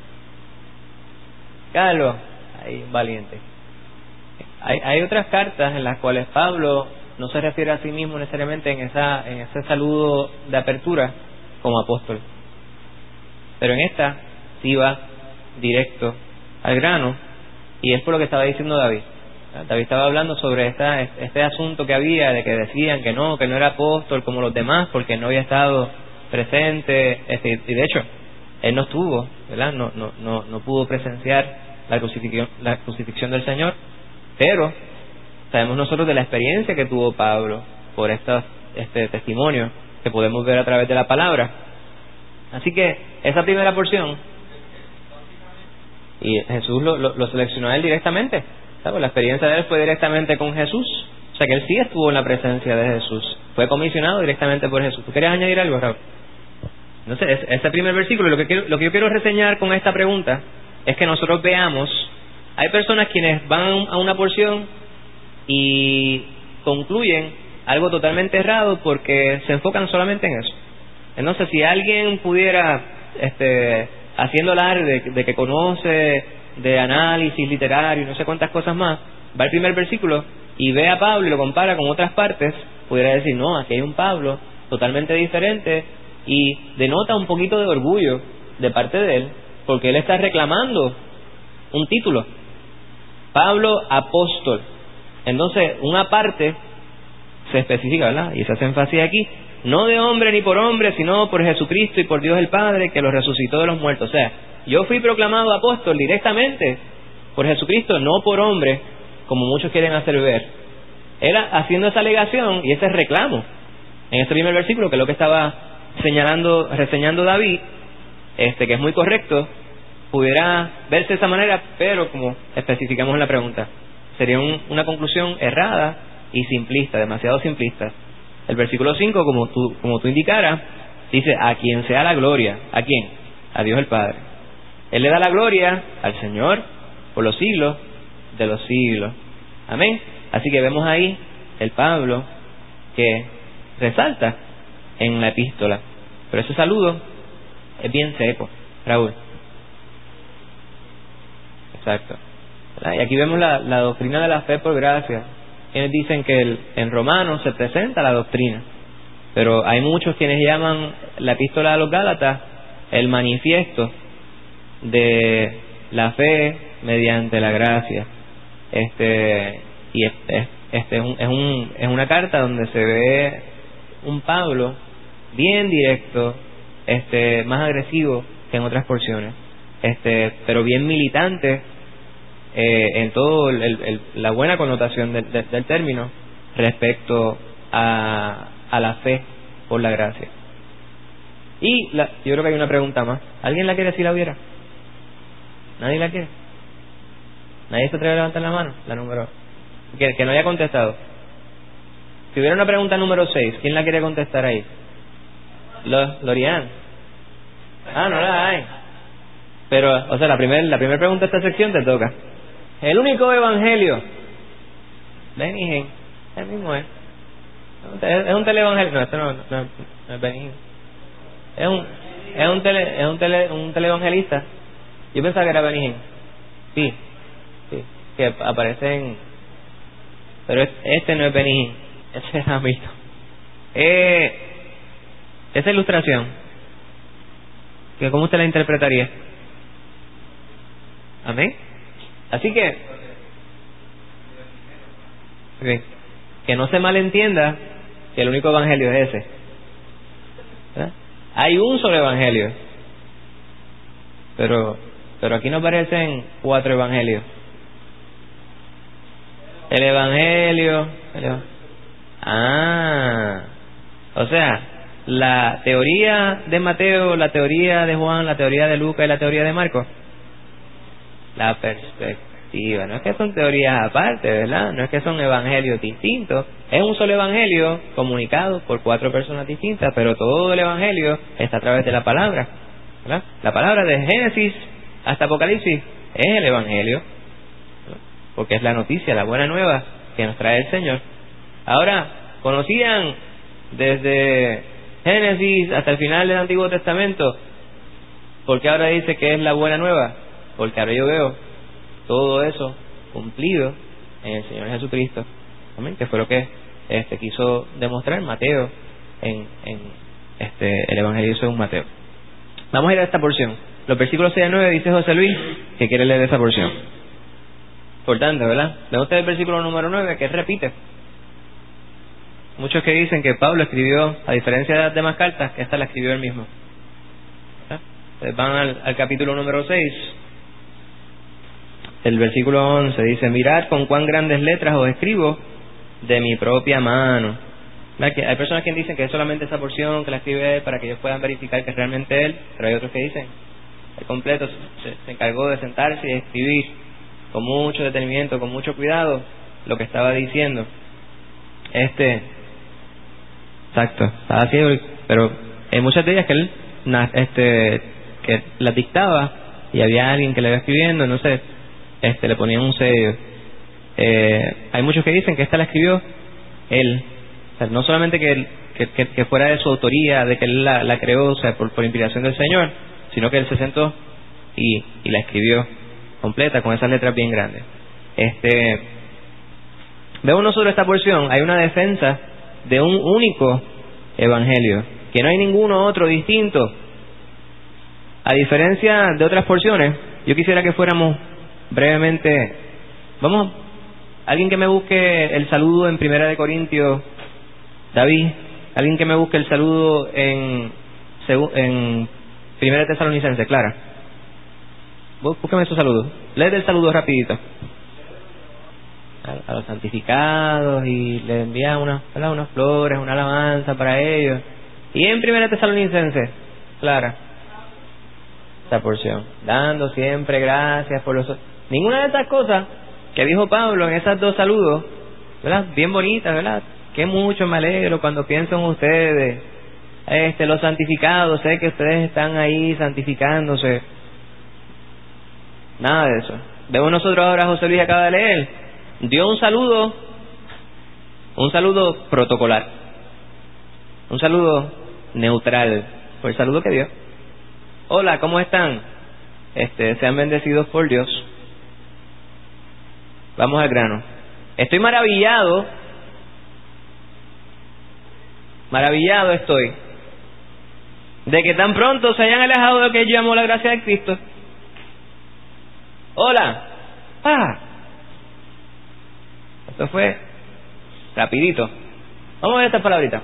Carlos, ahí un valiente. Hay, hay otras cartas en las cuales Pablo no se refiere a sí mismo necesariamente en esa en ese saludo de apertura como apóstol, pero en esta sí va directo al grano, y es por lo que estaba diciendo David. David estaba hablando sobre esta, este asunto que había de que decían que no, que no era apóstol como los demás porque no había estado presente, este, y de hecho él no estuvo, ¿verdad? No, no, no, no pudo presenciar la crucifixión, la crucifixión del Señor, pero sabemos nosotros de la experiencia que tuvo Pablo por estos, este testimonio que podemos ver a través de la palabra. Así que esa primera porción, y Jesús lo, lo, lo seleccionó a él directamente, ¿sabes? La experiencia de él fue directamente con Jesús, o sea que él sí estuvo en la presencia de Jesús, fue comisionado directamente por Jesús. ¿Tú querías añadir algo, Raúl? No sé, ese primer versículo, lo que quiero, lo que yo quiero reseñar con esta pregunta es que nosotros veamos, hay personas quienes van a una porción y concluyen algo totalmente errado porque se enfocan solamente en eso. Entonces, si alguien pudiera, este, haciendo alarde de, de que conoce de análisis literario y no sé cuántas cosas más, va al primer versículo y ve a Pablo y lo compara con otras partes, pudiera decir, no, aquí hay un Pablo totalmente diferente, y denota un poquito de orgullo de parte de él, porque él está reclamando un título, Pablo apóstol. Entonces, una parte se especifica, ¿verdad? Y se hace énfasis aquí, no de hombre ni por hombre, sino por Jesucristo y por Dios el Padre, que lo resucitó de los muertos. O sea, yo fui proclamado apóstol directamente por Jesucristo, no por hombre, como muchos quieren hacer ver. Era haciendo esa alegación y ese reclamo en este primer versículo, que es lo que estaba señalando, reseñando David, este que es muy correcto, pudiera verse de esa manera, pero como especificamos en la pregunta, sería un, una conclusión errada y simplista, demasiado simplista. El versículo cinco, como tú, como tú indicaras, dice, a quien sea la gloria. ¿A quién? A Dios el Padre. Él le da la gloria al Señor por los siglos de los siglos. Amén. Así que vemos ahí el Pablo que resalta en la epístola. Pero ese saludo es bien seco, Raúl. Exacto. ¿Verdad? Y aquí vemos la, la doctrina de la fe por gracia. Quienes dicen que el, en Romanos se presenta la doctrina, pero hay muchos quienes llaman la epístola a los Gálatas el manifiesto de la fe mediante la gracia. Este y este, este es, un, es, un, es una carta donde se ve un Pablo bien directo, este más agresivo que en otras porciones, este pero bien militante. Eh, en todo el, el, la buena connotación del, del, del término respecto a, a la fe por la gracia. Y la, yo creo que hay una pregunta más. ¿Alguien la quiere si la hubiera? ¿Nadie la quiere? ¿Nadie se atreve a levantar la mano? La número que, que no haya contestado. Si hubiera una pregunta número seis, ¿quién la quiere contestar ahí? Lorian. Ah, no la hay. Pero, o sea, la primera la primer pregunta de esta sección te toca. El único evangelio. Benny Hinn. El mismo es. Es un televangelio. No, esto no, no, no es Benny Hinn. Es un. es un tele, es un tele, un televangelista. Yo pensaba que era Benny Hinn. Sí, sí, que aparece en, pero este no es Benny Hinn, ese es Hamilton. Eh, esa ilustración, que ¿cómo usted la interpretaría? Amén. Así que, okay, que no se malentienda que el único evangelio es ese. ¿verdad? Hay un solo evangelio, pero pero aquí nos parecen cuatro evangelios. El evangelio, el evangelio. Ah, o sea, la teoría de Mateo, la teoría de Juan, la teoría de Lucas y la teoría de Marcos. La perspectiva, no es que son teorías aparte, ¿verdad? No es que son evangelios distintos, es un solo evangelio comunicado por cuatro personas distintas, pero todo el evangelio está a través de la palabra, ¿verdad? La palabra de Génesis hasta Apocalipsis es el evangelio, ¿verdad? Porque es la noticia, la buena nueva que nos trae el Señor. Ahora, conocían desde Génesis hasta el final del Antiguo Testamento, porque ahora dice que es la buena nueva, porque ahora yo veo todo eso cumplido en el Señor Jesucristo. Amén. Que fue lo que este quiso demostrar Mateo en, en este el Evangelio según Mateo. Vamos a ir a esta porción. Los versículos seis a nueve dice José Luis que quiere leer esa porción. Importante, ¿verdad? Ven ustedes el versículo número nueve que repite. Muchos que dicen que Pablo escribió, a diferencia de las demás cartas, que esta la escribió él mismo. Entonces van al, al capítulo número seis. El versículo once dice: mirad con cuán grandes letras os escribo de mi propia mano. Hay personas que dicen que es solamente esa porción que la escribe él para que ellos puedan verificar que es realmente él, pero hay otros que dicen el completo se, se encargó de sentarse y escribir con mucho detenimiento, con mucho cuidado lo que estaba diciendo. Este, exacto, estaba haciendo, pero hay muchas de ellas que él este, que las dictaba y había alguien que le iba escribiendo, no sé, este, le ponían un sello. Eh, hay muchos que dicen que esta la escribió él, o sea, no solamente que, que, que, que fuera de su autoría, de que él la, la creó, o sea, por, por inspiración del Señor, sino que él se sentó y, y la escribió completa con esas letras bien grandes. Este, vemos nosotros esta porción, hay una defensa de un único evangelio, que no hay ninguno otro distinto. A diferencia de otras porciones, yo quisiera que fuéramos brevemente, vamos, alguien que me busque el saludo en Primera de Corintios, David, alguien que me busque el saludo en, en Primera de Tesalonicenses, Clara, búsqueme esos saludos, lee el saludo rapidito a, a los santificados y le envía unas, ¿verdad? unas flores, una alabanza para ellos. Y en Primera de Tesalonicenses, Clara, esta porción, dando siempre gracias por los... Ninguna de estas cosas que dijo Pablo en esas dos saludos, ¿verdad? Bien bonitas, ¿verdad? Que mucho me alegro cuando pienso en ustedes, este, los santificados, sé que ustedes están ahí santificándose. Nada de eso. Vemos nosotros ahora, José Luis acaba de leer, dio un saludo, un saludo protocolar, un saludo neutral, fue el saludo que dio. Hola, ¿cómo están? Este, sean bendecidos por Dios. Vamos al grano. Estoy maravillado, maravillado estoy, de que tan pronto se hayan alejado de lo que yo llamo la gracia de Cristo. Hola. Ah. Esto fue rapidito. Vamos a ver estas palabritas.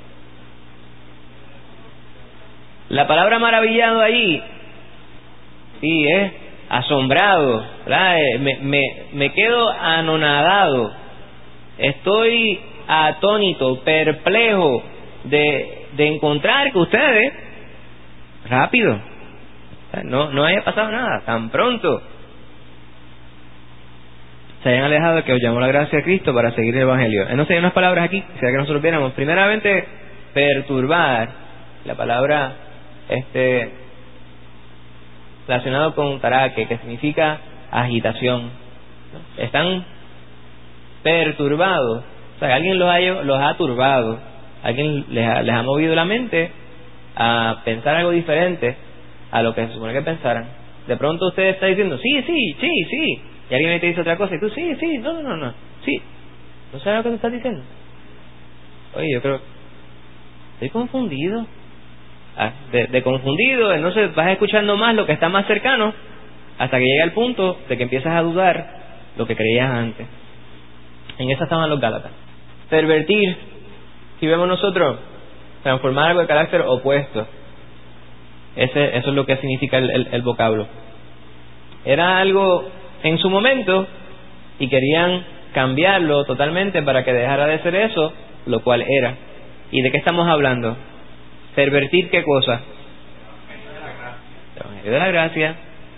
La palabra maravillado ahí, sí, es asombrado, ¿verdad? Me, me, me quedo anonadado, estoy atónito, perplejo de, de encontrar que ustedes, rápido, no, no haya pasado nada, tan pronto se hayan alejado de que os llamó la gracia de Cristo para seguir el Evangelio. Entonces hay unas palabras aquí, quisiera que nosotros viéramos. Primeramente, perturbar, la palabra este relacionado con taraque, que significa agitación, ¿no? Están perturbados, o sea, alguien los ha, los ha turbado, alguien les ha, les ha movido la mente a pensar algo diferente a lo que se supone que pensaran. De pronto usted está diciendo, sí, sí, sí, sí, y alguien te dice otra cosa, y tú, sí, sí, no, no, no, no, sí. ¿No sabes lo que tú estás diciendo? Oye, yo creo, estoy confundido. Ah, de, de confundido, entonces vas escuchando más lo que está más cercano, hasta que llega el punto de que empiezas a dudar lo que creías antes. En esa estaban los Gálatas. Pervertir, si vemos nosotros, transformar algo de carácter opuesto. Ese, eso es lo que significa el, el, el vocablo. Era algo en su momento y querían cambiarlo totalmente para que dejara de ser eso, lo cual era. ¿Y de qué estamos hablando? Pervertir qué cosa? El Evangelio de la gracia.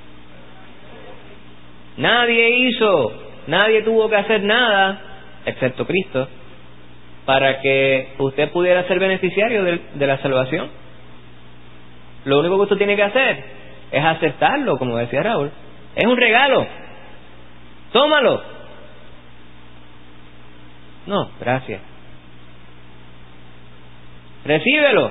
Nadie hizo, nadie tuvo que hacer nada, excepto Cristo, para que usted pudiera ser beneficiario de, de la salvación. Lo único que usted tiene que hacer es aceptarlo, como decía Raúl. Es un regalo. Tómalo. No, gracias. Recíbelo.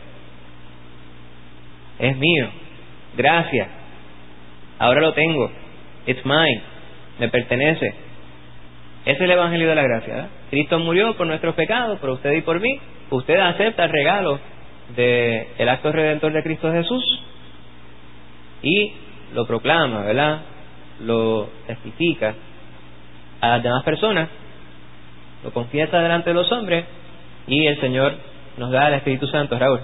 Es mío. Gracias. Ahora lo tengo. It's mine. Me pertenece. Ese es el Evangelio de la gracia, ¿verdad? Cristo murió por nuestros pecados, por usted y por mí. Usted acepta el regalo del acto redentor de Cristo Jesús y lo proclama, ¿verdad? Lo testifica a las demás personas, lo confiesa delante de los hombres y el Señor nos da el Espíritu Santo, Raúl.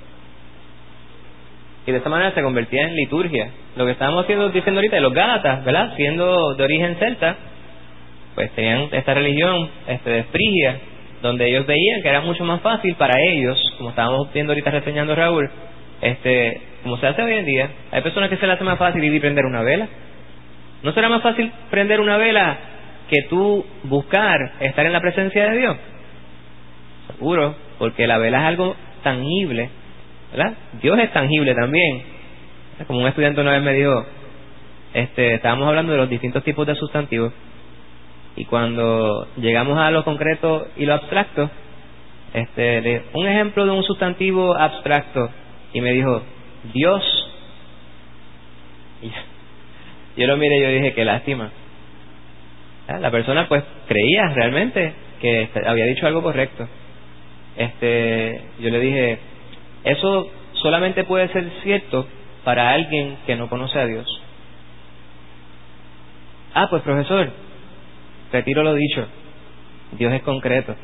Y de esta manera se convertía en liturgia. Lo que estábamos haciendo, diciendo ahorita, de los Gálatas, ¿verdad? Siendo de origen celta, pues tenían esta religión este, de Frigia, donde ellos veían que era mucho más fácil para ellos, como estábamos viendo ahorita reseñando Raúl, este, como se hace hoy en día. Hay personas que se les hace más fácil ir y prender una vela. ¿No será más fácil prender una vela que tú buscar estar en la presencia de Dios? Seguro, porque la vela es algo tangible, ¿verdad? Dios es tangible también. Como un estudiante una vez me dijo, este, estábamos hablando de los distintos tipos de sustantivos, y cuando llegamos a lo concreto y lo abstracto, este, le, un ejemplo de un sustantivo abstracto, y me dijo, Dios. Y yo lo miré y yo dije, qué lástima. La persona pues creía realmente que había dicho algo correcto. Este, yo le dije, eso solamente puede ser cierto para alguien que no conoce a Dios. Ah, pues profesor, retiro lo dicho. Dios es concreto.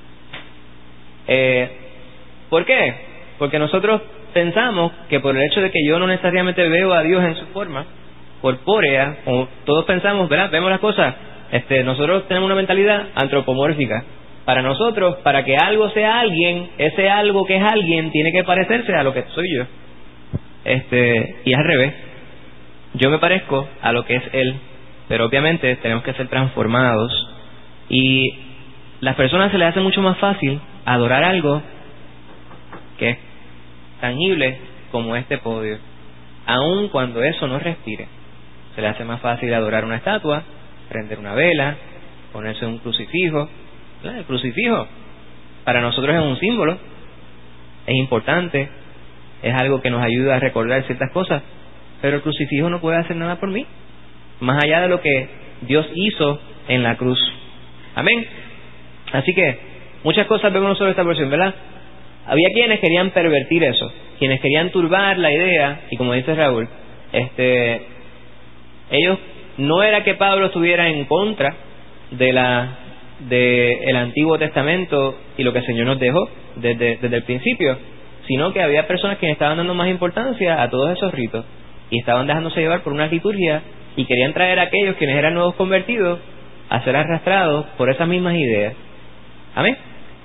eh, ¿Por qué? Porque nosotros pensamos que por el hecho de que yo no necesariamente veo a Dios en su forma corpórea, o todos pensamos, ¿verdad? Vemos las cosas. Este, nosotros tenemos una mentalidad antropomórfica. Para nosotros, para que algo sea alguien, ese algo que es alguien tiene que parecerse a lo que soy yo. Este, y al revés. Yo me parezco a lo que es Él, pero obviamente tenemos que ser transformados. Y las personas se les hace mucho más fácil adorar algo que es tangible como este podio, aun cuando eso no respire. Se le hace más fácil adorar una estatua, prender una vela, ponerse un crucifijo. El crucifijo para nosotros es un símbolo, es importante, es algo que nos ayuda a recordar ciertas cosas, pero el crucifijo no puede hacer nada por mí, más allá de lo que Dios hizo en la cruz. Amén. Así que muchas cosas vemos nosotros esta porción, ¿verdad? Había quienes querían pervertir eso, quienes querían turbar la idea, y como dice Raúl, este, ellos, no era que Pablo estuviera en contra de la de el Antiguo Testamento y lo que el Señor nos dejó desde, desde el principio, sino que había personas que estaban dando más importancia a todos esos ritos y estaban dejándose llevar por una liturgia y querían traer a aquellos quienes eran nuevos convertidos a ser arrastrados por esas mismas ideas. Amén.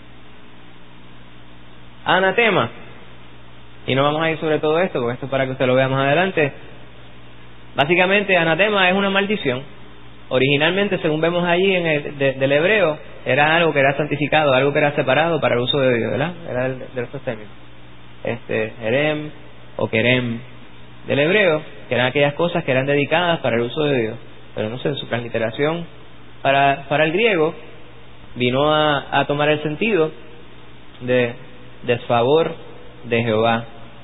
Anatema, y no vamos a ir sobre todo esto porque esto es para que usted lo vea más adelante. Básicamente anatema es una maldición. Originalmente, según vemos allí en el de, del hebreo, era algo que era santificado, algo que era separado para el uso de Dios, ¿verdad? Era de, de estos términos. Este, Jerem o Kerem del hebreo, que eran aquellas cosas que eran dedicadas para el uso de Dios. Pero no sé, su transliteración para, para el griego vino a, a tomar el sentido de desfavor de Jehová,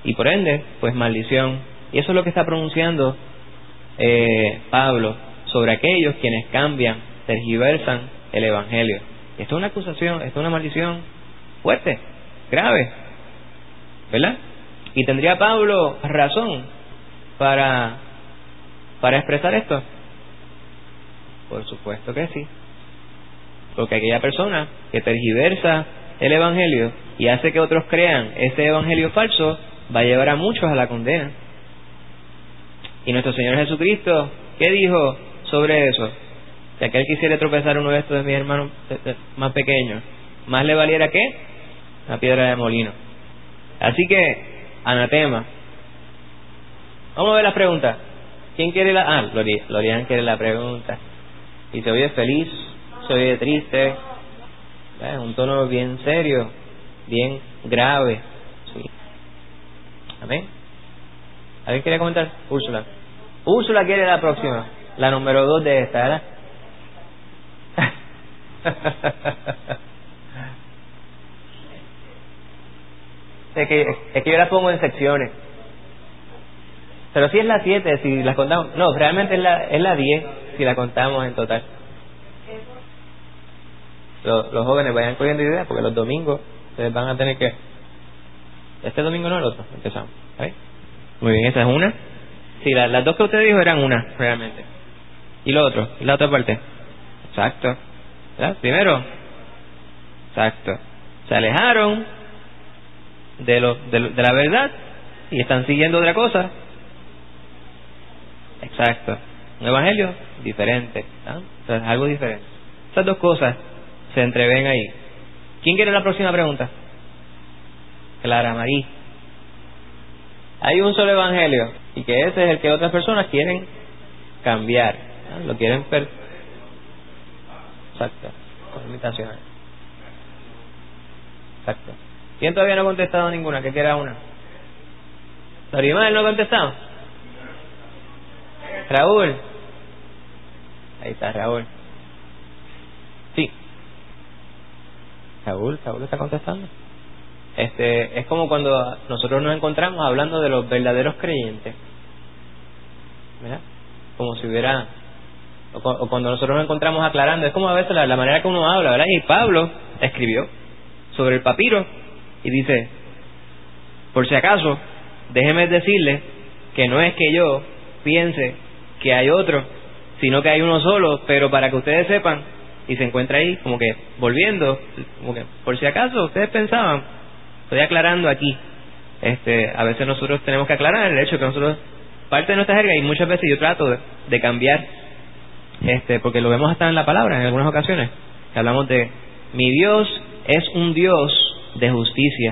y por ende, pues maldición. Y eso es lo que está pronunciando eh, Pablo sobre aquellos quienes cambian, tergiversan el Evangelio. Esto es una acusación, esto es una maldición fuerte, grave, ¿verdad? Y tendría Pablo razón para, para expresar esto. Por supuesto que sí. Porque aquella persona que tergiversa el Evangelio y hace que otros crean ese Evangelio falso, va a llevar a muchos a la condena. Y nuestro Señor Jesucristo, ¿qué dijo sobre eso? Si aquel quisiera tropezar uno de estos de mis hermanos más pequeños, más le valiera ¿qué? Una piedra de molino. Así que, anatema. Vamos a ver las preguntas. ¿Quién quiere la...? Ah, Lorian, Lorian quiere la pregunta. Y se oye feliz, se oye triste. ¿Eh? Un tono bien serio, bien grave. Sí. Amén. ¿Alguien quiere comentar? Úrsula. Úrsula quiere la próxima. La número dos de esta, ¿verdad? es, que, es que yo las pongo en secciones. Pero si es la siete, si las contamos. No, realmente es la, es la diez, si la contamos en total. Los, los jóvenes vayan cogiendo ideas, porque los domingos ustedes van a tener que... Este domingo no, el otro. Empezamos. ¿Okay? Muy bien, esa es una. Sí, la, las dos que usted dijo eran una, realmente. ¿Y lo otro? ¿Y la otra parte? Exacto. ¿Verdad? Primero. Exacto. Se alejaron de, lo, de, lo, de la verdad y están siguiendo otra cosa. Exacto. Un evangelio diferente. ¿No? O sea, algo diferente. Esas dos cosas se entreven ahí. ¿Quién quiere la próxima pregunta? Clara Marí. Hay un solo evangelio y que ese es el que otras personas quieren cambiar, ¿no? Lo quieren per... Exacto. Con imitaciones. Exacto. ¿Quién todavía no ha contestado ninguna? ¿Que quiera una? ¿Dorimar no ha contestado? Raúl. Ahí está Raúl. Sí. Raúl, Raúl está contestando. Este, es como cuando nosotros nos encontramos hablando de los verdaderos creyentes, ¿verdad? Como si hubiera, o, o cuando nosotros nos encontramos aclarando, es como a veces la, la manera que uno habla, ¿verdad? Y Pablo escribió sobre el papiro y dice, por si acaso, déjeme decirle que no es que yo piense que hay otro, sino que hay uno solo, pero para que ustedes sepan, y se encuentra ahí como que volviendo, como que por si acaso ustedes pensaban, estoy aclarando aquí. Este, a veces nosotros tenemos que aclarar el hecho que nosotros, parte de nuestra jerga, y muchas veces yo trato de, de cambiar, este, porque lo vemos hasta en la palabra en algunas ocasiones, que hablamos de mi Dios es un Dios de justicia.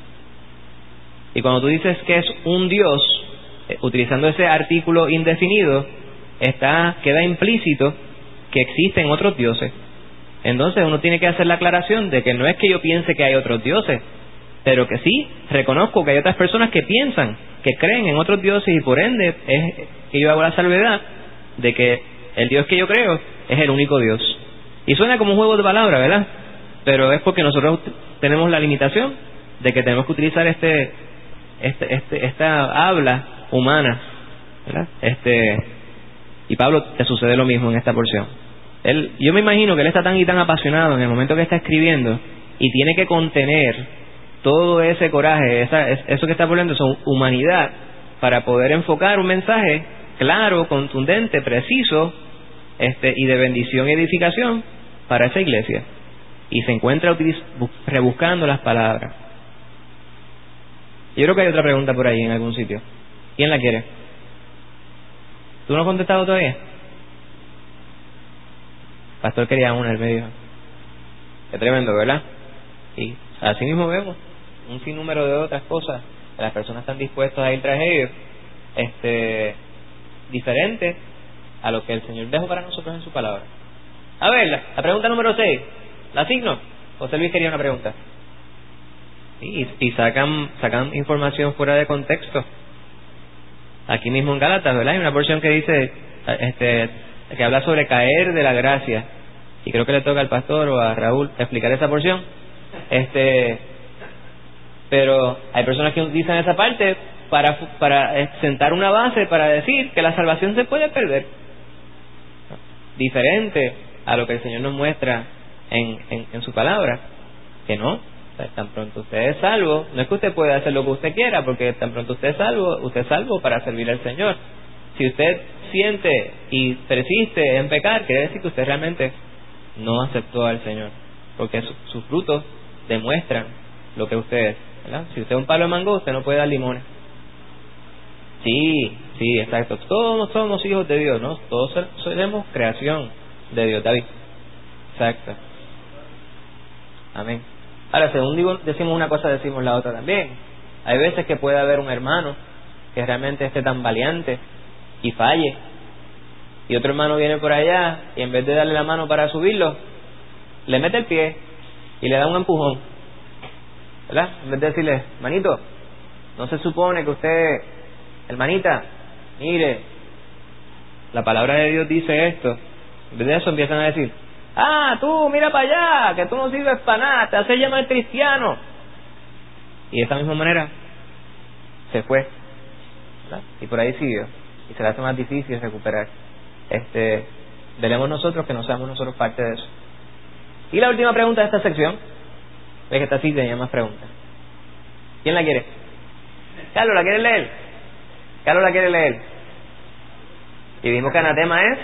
Y cuando tú dices que es un Dios, eh, utilizando ese artículo indefinido, está, queda implícito que existen otros dioses. Entonces uno tiene que hacer la aclaración de que no es que yo piense que hay otros dioses, pero que sí reconozco que hay otras personas que piensan, que creen en otros dioses, y por ende es que yo hago la salvedad de que el Dios que yo creo es el único Dios. Y suena como un juego de palabras, ¿verdad? Pero es porque nosotros tenemos la limitación de que tenemos que utilizar este, este, este esta habla humana, ¿verdad? Este, y Pablo te sucede lo mismo en esta porción. Él, yo me imagino que él está tan y tan apasionado en el momento que está escribiendo y tiene que contener todo ese coraje, esa, eso que está poniendo, su humanidad, para poder enfocar un mensaje claro, contundente, preciso, este, y de bendición y edificación para esa iglesia. Y se encuentra utiliz- rebuscando las palabras. Yo creo que hay otra pregunta por ahí en algún sitio. ¿Quién la quiere? ¿Tú no has contestado todavía? Pastor quería una, él me dijo. Qué tremendo, ¿verdad? Y así mismo vemos un sinnúmero de otras cosas que las personas están dispuestas a ir tras ellos, este, diferente a lo que el Señor dejó para nosotros en su palabra. A ver, la, la pregunta número seis, ¿la asigno? José Luis quería una pregunta. Y, y sacan sacan información fuera de contexto. Aquí mismo en Gálatas, ¿verdad? Hay una porción que dice, este, que habla sobre caer de la gracia, y creo que le toca al pastor o a Raúl explicar esa porción. Este, Pero hay personas que utilizan esa parte para, para sentar una base para decir que la salvación se puede perder. Diferente a lo que el Señor nos muestra en, en, en su palabra, que no. O sea, tan pronto usted es salvo, no es que usted pueda hacer lo que usted quiera, porque tan pronto usted es salvo, usted es salvo para servir al Señor. Si usted siente y persiste en pecar, quiere decir que usted realmente no aceptó al Señor, porque su, sus frutos demuestran lo que usted es, ¿verdad? Si usted es un palo de mango, usted no puede dar limones. Sí, sí, exacto. Todos somos hijos de Dios, ¿no? Todos seremos creación de Dios, David. Exacto. Amén. Ahora, según digo, decimos una cosa, decimos la otra también. Hay veces que puede haber un hermano que realmente esté tan valiente y falle, y otro hermano viene por allá y en vez de darle la mano para subirlo, le mete el pie y le da un empujón, ¿verdad? En vez de decirle, manito, no se supone que usted, hermanita, mire, la palabra de Dios dice esto. En vez de eso empiezan a decir, ah, tú mira para allá, que tú no sirves para nada, te haces llamar cristiano. Y de esa misma manera se fue, ¿verdad? Y por ahí siguió, y se le hace más difícil recuperar. Este, veremos nosotros que no seamos nosotros parte de eso. Y la última pregunta de esta sección, es que esta sí tenía más preguntas. ¿Quién la quiere? Carlos, ¿la quiere leer? Carlos la quiere leer. Y dijimos que anatema es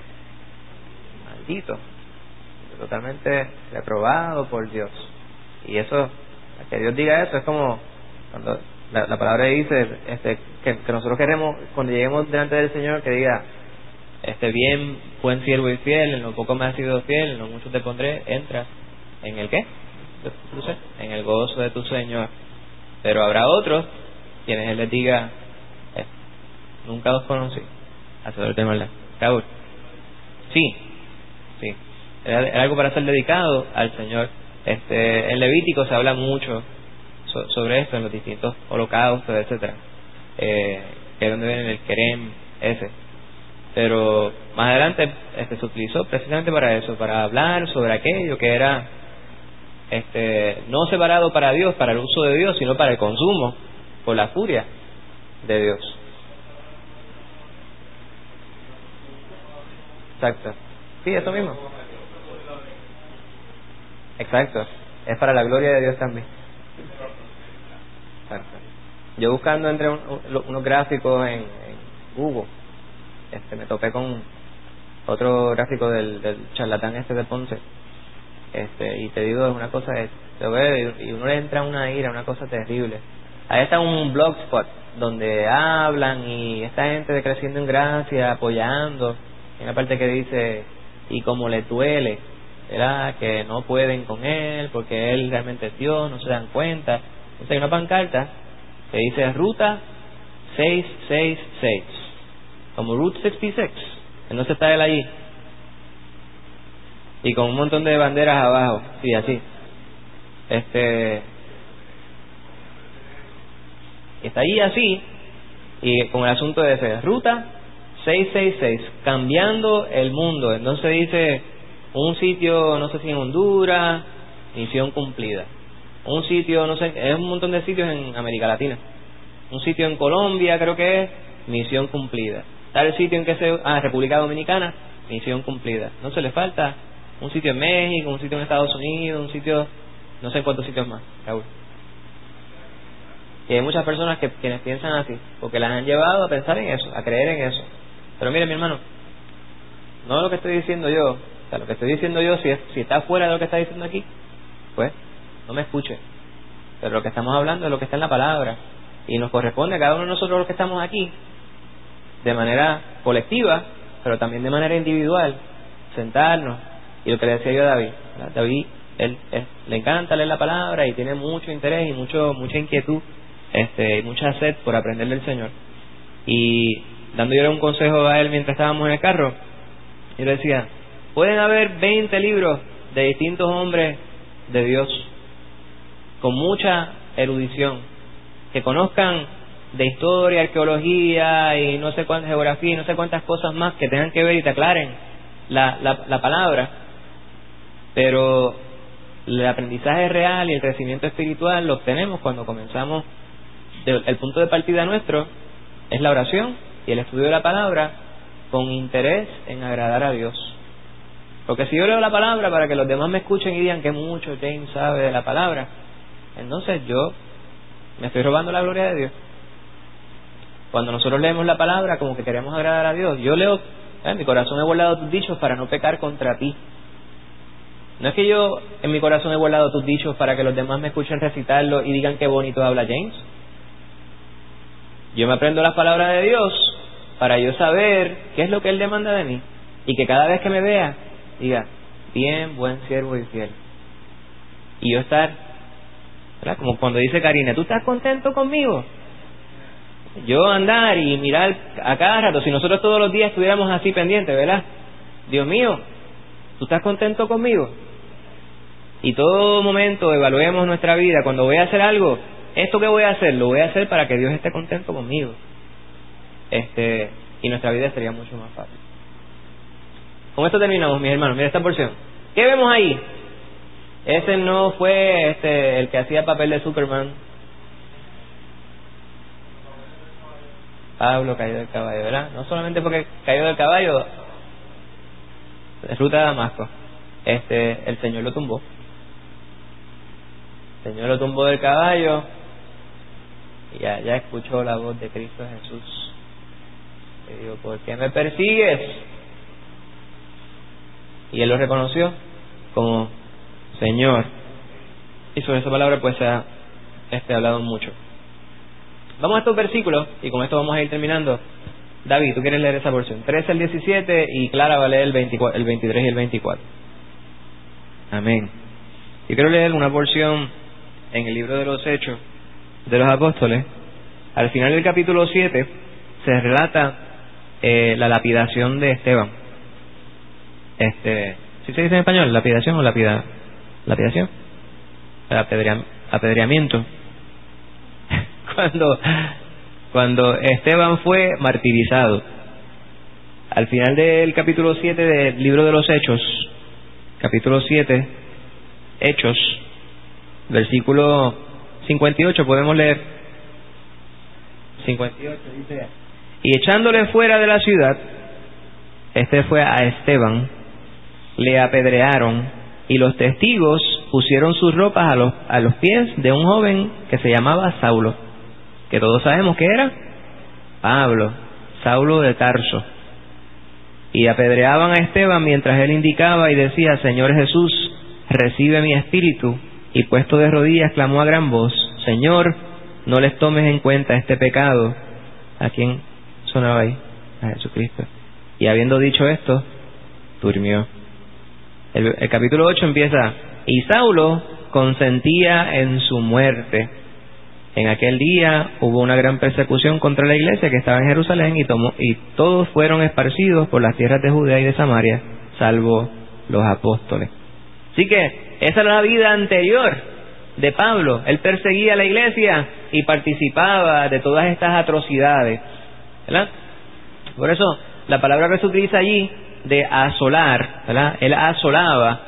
maldito, totalmente reprobado por Dios. Y eso, que Dios diga eso, es como cuando la, la palabra dice este, que, que nosotros queremos, cuando lleguemos delante del Señor, que diga, este bien, buen siervo y fiel, en lo poco me has sido fiel, en lo mucho te pondré, entra en el ¿qué? En el gozo de tu Señor. Pero habrá otros quienes Él les diga, eh, nunca os conocí, hacedores de maldad. Raúl, sí, sí, era, era algo para ser dedicado al Señor. Este, en Levítico se habla mucho so, sobre esto, en los distintos holocaustos, etcétera, eh, que es donde viene el querem ese. Pero más adelante este se utilizó precisamente para eso, para hablar sobre aquello que era este no separado para Dios, para el uso de Dios, sino para el consumo por la furia de Dios. Exacto. Sí, eso mismo. Exacto. Es para la gloria de Dios también. Exacto. Yo buscando entre un, un, unos gráficos en, en Google, este me topé con otro gráfico del, del charlatán este de Ponce, este y te digo, es una cosa, es, te ve, y uno le entra una ira, una cosa terrible. Ahí está un blogspot donde hablan y esta gente de Creciendo en Gracia apoyando. Hay una parte que dice, y como le duele, ¿verdad?, que no pueden con él porque él realmente es Dios, no se dan cuenta. Entonces hay una pancarta que dice ruta seiscientos sesenta y seis, como Route sesenta y seis. Entonces está él allí y con un montón de banderas abajo, sí, así, este y está allí así, y con el asunto de ese ruta seiscientos sesenta y seis, cambiando el mundo. Entonces dice un sitio, no sé si en Honduras, misión cumplida. Un sitio, no sé, es un montón de sitios en América Latina. Un sitio en Colombia, creo que es, misión cumplida. Tal sitio en que se, ah, República Dominicana, misión cumplida. No se le falta un sitio en México, un sitio en Estados Unidos, un sitio, no sé cuántos sitios más, Raúl. Y hay muchas personas que quienes piensan así, porque las han llevado a pensar en eso, a creer en eso. Pero mire, mi hermano, no lo que estoy diciendo yo, o sea, lo que estoy diciendo yo, si, es, si está fuera de lo que está diciendo aquí, pues no me escuche. Pero lo que estamos hablando es lo que está en la palabra, y nos corresponde a cada uno de nosotros los que estamos aquí, de manera colectiva, pero también de manera individual, sentarnos. Y lo que le decía yo a David, ¿verdad? David, él, él le encanta leer la palabra y tiene mucho interés y mucho mucha inquietud, este, y mucha sed por aprender del Señor. Y dando yo un consejo a él mientras estábamos en el carro, yo le decía, pueden haber veinte libros de distintos hombres de Dios con mucha erudición, que conozcan de historia, arqueología y no sé cuántas, geografía y no sé cuántas cosas más que tengan que ver y te aclaren la, la, la palabra, pero el aprendizaje real y el crecimiento espiritual lo obtenemos cuando comenzamos. De, el punto de partida nuestro es la oración y el estudio de la palabra con interés en agradar a Dios. Porque si yo leo la palabra para que los demás me escuchen y digan que mucho James sabe de la palabra, entonces yo me estoy robando la gloria de Dios. Cuando nosotros leemos la palabra como que queremos agradar a Dios, yo leo, eh, mi corazón he guardado tus dichos para no pecar contra ti. No es que yo en mi corazón he guardado tus dichos para que los demás me escuchen recitarlo y digan qué bonito habla James. Yo me aprendo las palabras de Dios para yo saber qué es lo que Él demanda de mí, y que cada vez que me vea diga, bien, buen siervo y fiel. Y yo estar, ¿verdad? Como cuando dice Karina, ¿tú estás contento conmigo? Yo andar y mirar a cada rato, si nosotros todos los días estuviéramos así pendientes, ¿verdad? Dios mío, ¿tú estás contento conmigo? Y todo momento evaluemos nuestra vida. Cuando voy a hacer algo, esto que voy a hacer, lo voy a hacer para que Dios esté contento conmigo. Este, y nuestra vida sería mucho más fácil. Con esto terminamos, mis hermanos. Mira esta porción. ¿Qué vemos ahí? Ese no fue este el que hacía papel de Superman. Pablo cayó del caballo, ¿verdad? No solamente porque cayó del caballo, de ruta de Damasco, este, el Señor lo tumbó. El Señor lo tumbó del caballo y ya, ya escuchó la voz de Cristo Jesús. Le dijo, ¿por qué me persigues? Y él lo reconoció como Señor. Y sobre esa palabra pues se ha este, hablado mucho. Vamos a estos versículos y con esto vamos a ir terminando. David, ¿tú quieres leer esa porción? trece al diecisiete y Clara va a leer el, veinticuatro, el veintitrés y el veinticuatro. Amén. Yo quiero leer una porción en el libro de los Hechos de los Apóstoles. Al final del capítulo siete se relata eh, la lapidación de Esteban. Este, ¿sí se dice en español? ¿Lapidación o lapida? ¿Lapidación? El apedrea, apedreamiento. Cuando, cuando Esteban fue martirizado. Al final del capítulo siete del libro de los Hechos, capítulo siete, Hechos, versículo cincuenta y ocho, podemos leer. cincuenta y ocho dice: y echándole fuera de la ciudad, este fue a Esteban, le apedrearon, y los testigos pusieron sus ropas a los, a los pies de un joven que se llamaba Saulo, que todos sabemos que era Pablo, Saulo de Tarso. Y apedreaban a Esteban mientras él indicaba y decía, Señor Jesús, recibe mi espíritu. Y puesto de rodillas clamó a gran voz, Señor, no les tomes en cuenta este pecado. ¿A quién sonaba ahí? A Jesucristo. Y habiendo dicho esto, durmió. El, el capítulo ocho empieza, y Saulo consentía en su muerte. En aquel día hubo una gran persecución contra la iglesia que estaba en Jerusalén y, tomó, y todos fueron esparcidos por las tierras de Judea y de Samaria, salvo los apóstoles. Así que esa era la vida anterior de Pablo. Él perseguía a la iglesia y participaba de todas estas atrocidades, ¿verdad? Por eso la palabra que se utiliza allí de asolar, ¿verdad? Él asolaba.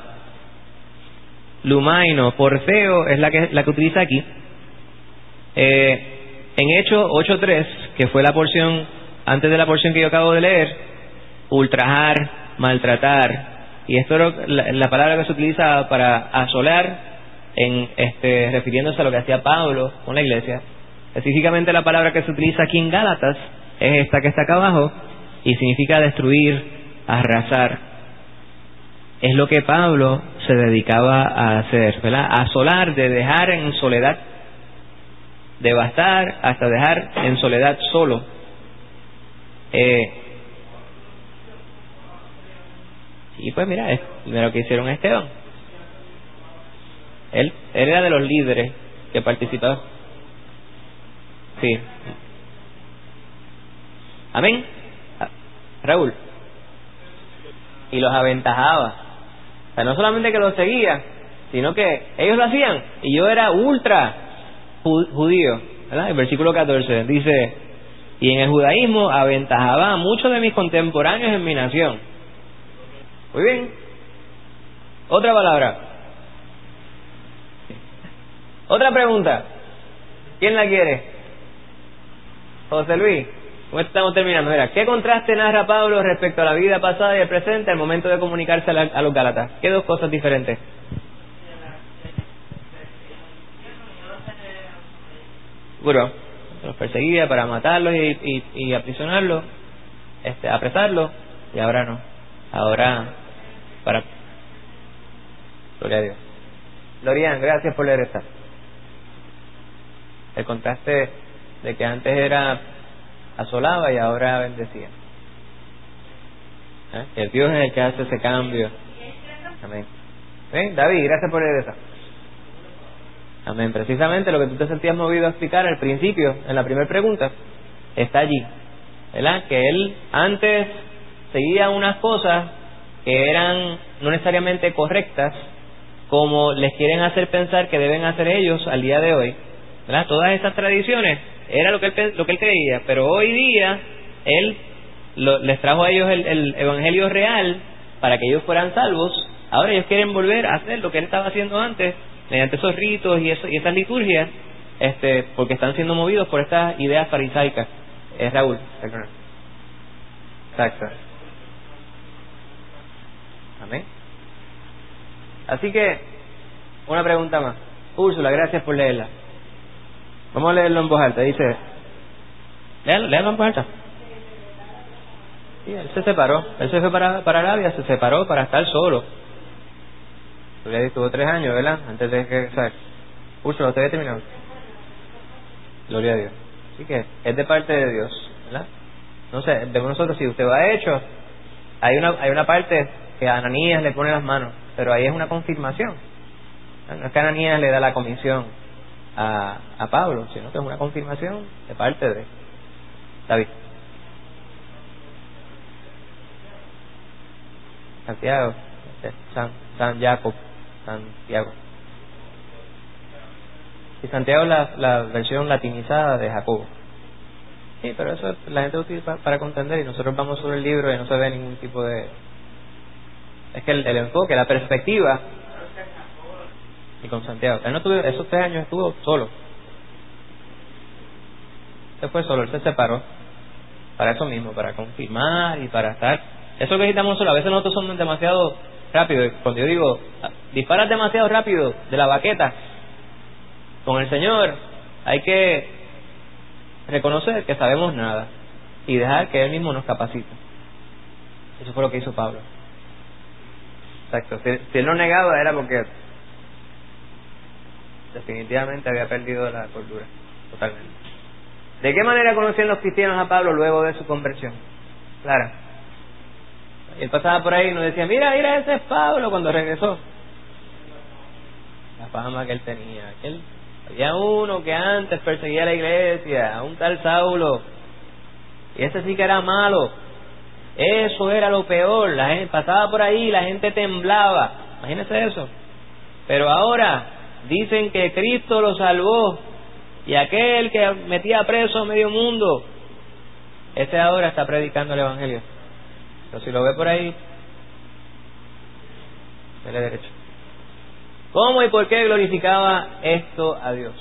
Lumaino, porfeo es la que, la que utiliza aquí. Eh, en Hechos ocho tres, que fue la porción antes de la porción que yo acabo de leer, ultrajar, maltratar, y esto es la, la palabra que se utiliza para asolar, en este refiriéndose a lo que hacía Pablo con la iglesia. Específicamente la palabra que se utiliza aquí en Gálatas es esta que está acá abajo y significa destruir, arrasar. Es lo que Pablo se dedicaba a hacer, ¿verdad? Asolar, de dejar en soledad, devastar hasta dejar en soledad solo. Eh, y pues mira, es lo que hicieron a Esteban. Él, él era de los líderes que participaban. Sí. Amén. Raúl. Y los aventajaba. O sea, no solamente que los seguía, sino que ellos lo hacían y yo era ultra judío, ¿verdad? El versículo catorce dice, y en el judaísmo aventajaba a muchos de mis contemporáneos en mi nación. Muy bien. Otra palabra. Otra pregunta. ¿Quién la quiere? José Luis. ¿Cómo estamos terminando? Mira, ¿qué contraste narra Pablo respecto a la vida pasada y el presente al momento de comunicarse a, la, a los Gálatas? ¿Qué dos cosas diferentes? Seguro. Los perseguía para matarlos y, y, y aprisionarlos, este, apresarlos, y ahora no. Ahora, para... Gloria a Dios. Lorian, gracias por leer esta. El contraste de que antes era asolaba y ahora bendecía. ¿Eh? Que el Dios es el que hace ese cambio. Amén. ¿Eh? David, gracias por leer esta. Amén. Precisamente lo que tú te sentías movido a explicar al principio, en la primera pregunta, está allí, ¿verdad? Que él antes seguía unas cosas que eran no necesariamente correctas, como les quieren hacer pensar que deben hacer ellos al día de hoy, ¿verdad? Todas esas tradiciones era lo que él, lo que él creía, pero hoy día él lo, les trajo a ellos el, el evangelio real para que ellos fueran salvos. Ahora ellos quieren volver a hacer lo que él estaba haciendo antes, mediante esos ritos y, eso, y esas liturgias, este, porque están siendo movidos por estas ideas farisaicas. Es Raúl, perdón. Exacto. Amén. Así que, una pregunta más. Úrsula, gracias por leerla. Vamos a leerlo en voz alta. Dice, léalo, léalo en voz alta. Sí, él se separó. Él se fue para, para Arabia, se separó para estar solo. Estuvo tres años, ¿verdad? Antes de que... O sea, Úrsula, ¿usted había terminado? Gloria a Dios. Así que es de parte de Dios, ¿verdad? No sé, vemos nosotros, si usted lo ha hecho, hay una, hay una parte que a Ananías le pone las manos, pero ahí es una confirmación. No es que Ananías le da la comisión a, a Pablo, sino que es una confirmación de parte de David. Santiago, San, San Jacob, Santiago. Y Santiago es la, la versión latinizada de Jacobo. Sí, pero eso la gente lo utiliza para, para contender, y nosotros vamos sobre el libro y no se ve ningún tipo de... Es que el, el enfoque, la perspectiva... Y con Santiago. Él no tuvo, esos tres años estuvo solo. Se fue solo, él se separó. Para eso mismo, para confirmar y para estar... Eso que necesitamos solo, a veces nosotros somos demasiado rápidos. Cuando yo digo, disparas demasiado rápido de la baqueta con el Señor, hay que reconocer que sabemos nada y dejar que Él mismo nos capacite. Eso fue lo que hizo Pablo. Exacto. Si, si Él no negaba era porque definitivamente había perdido la cordura totalmente. ¿De qué manera conocían los cristianos a Pablo luego de su conversión? Clara. Y él pasaba por ahí y nos decía, mira, mira, ese es Pablo, cuando regresó. La fama que él tenía. Aquel, había uno que antes perseguía a la iglesia, un tal Saulo, y ese sí que era malo. Eso era lo peor. La gente pasaba por ahí, la gente temblaba. Imagínense eso. Pero ahora dicen que Cristo lo salvó, y aquel que metía preso a medio mundo, ese ahora está predicando el evangelio. Pero si lo ve por ahí, dele derecho. ¿Cómo y por qué glorificaba esto a Dios?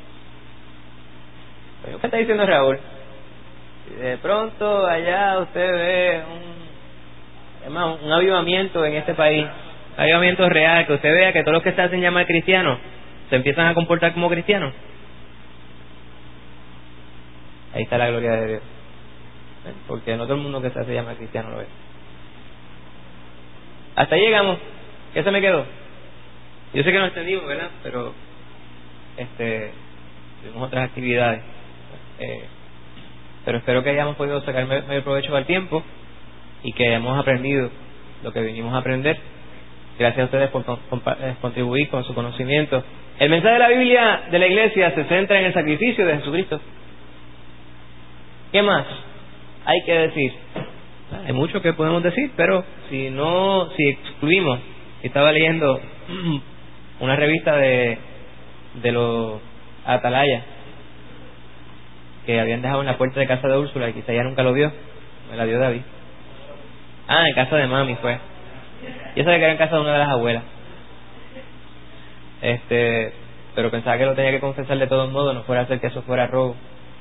¿Qué está diciendo Raúl? Si de pronto allá usted ve un, es más, un avivamiento en este país, un avivamiento real, que usted vea que todos los que se hacen llamar cristianos se empiezan a comportar como cristianos, ahí está la gloria de Dios. Porque no todo el mundo que se hace llamar cristiano lo ve. Hasta ahí llegamos. ¿Qué se me quedó? Yo sé que no extendimos, ¿verdad? Pero este tuvimos otras actividades. Eh, pero espero que hayamos podido sacar mayor provecho al tiempo y que hayamos aprendido lo que vinimos a aprender. Gracias a ustedes por contribuir con su conocimiento. El mensaje de la Biblia de la Iglesia se centra en el sacrificio de Jesucristo. ¿Qué más hay que decir? Hay mucho que podemos decir, pero si no, si excluimos, estaba leyendo una revista de de los Atalaya que habían dejado en la puerta de casa de Úrsula y quizá ella nunca lo vio, me la dio David. Ah, en casa de mami fue. Yo sabía que era en casa de una de las abuelas. Este, pero pensaba que lo tenía que confesar de todos modos, no fuera a hacer que eso fuera robo.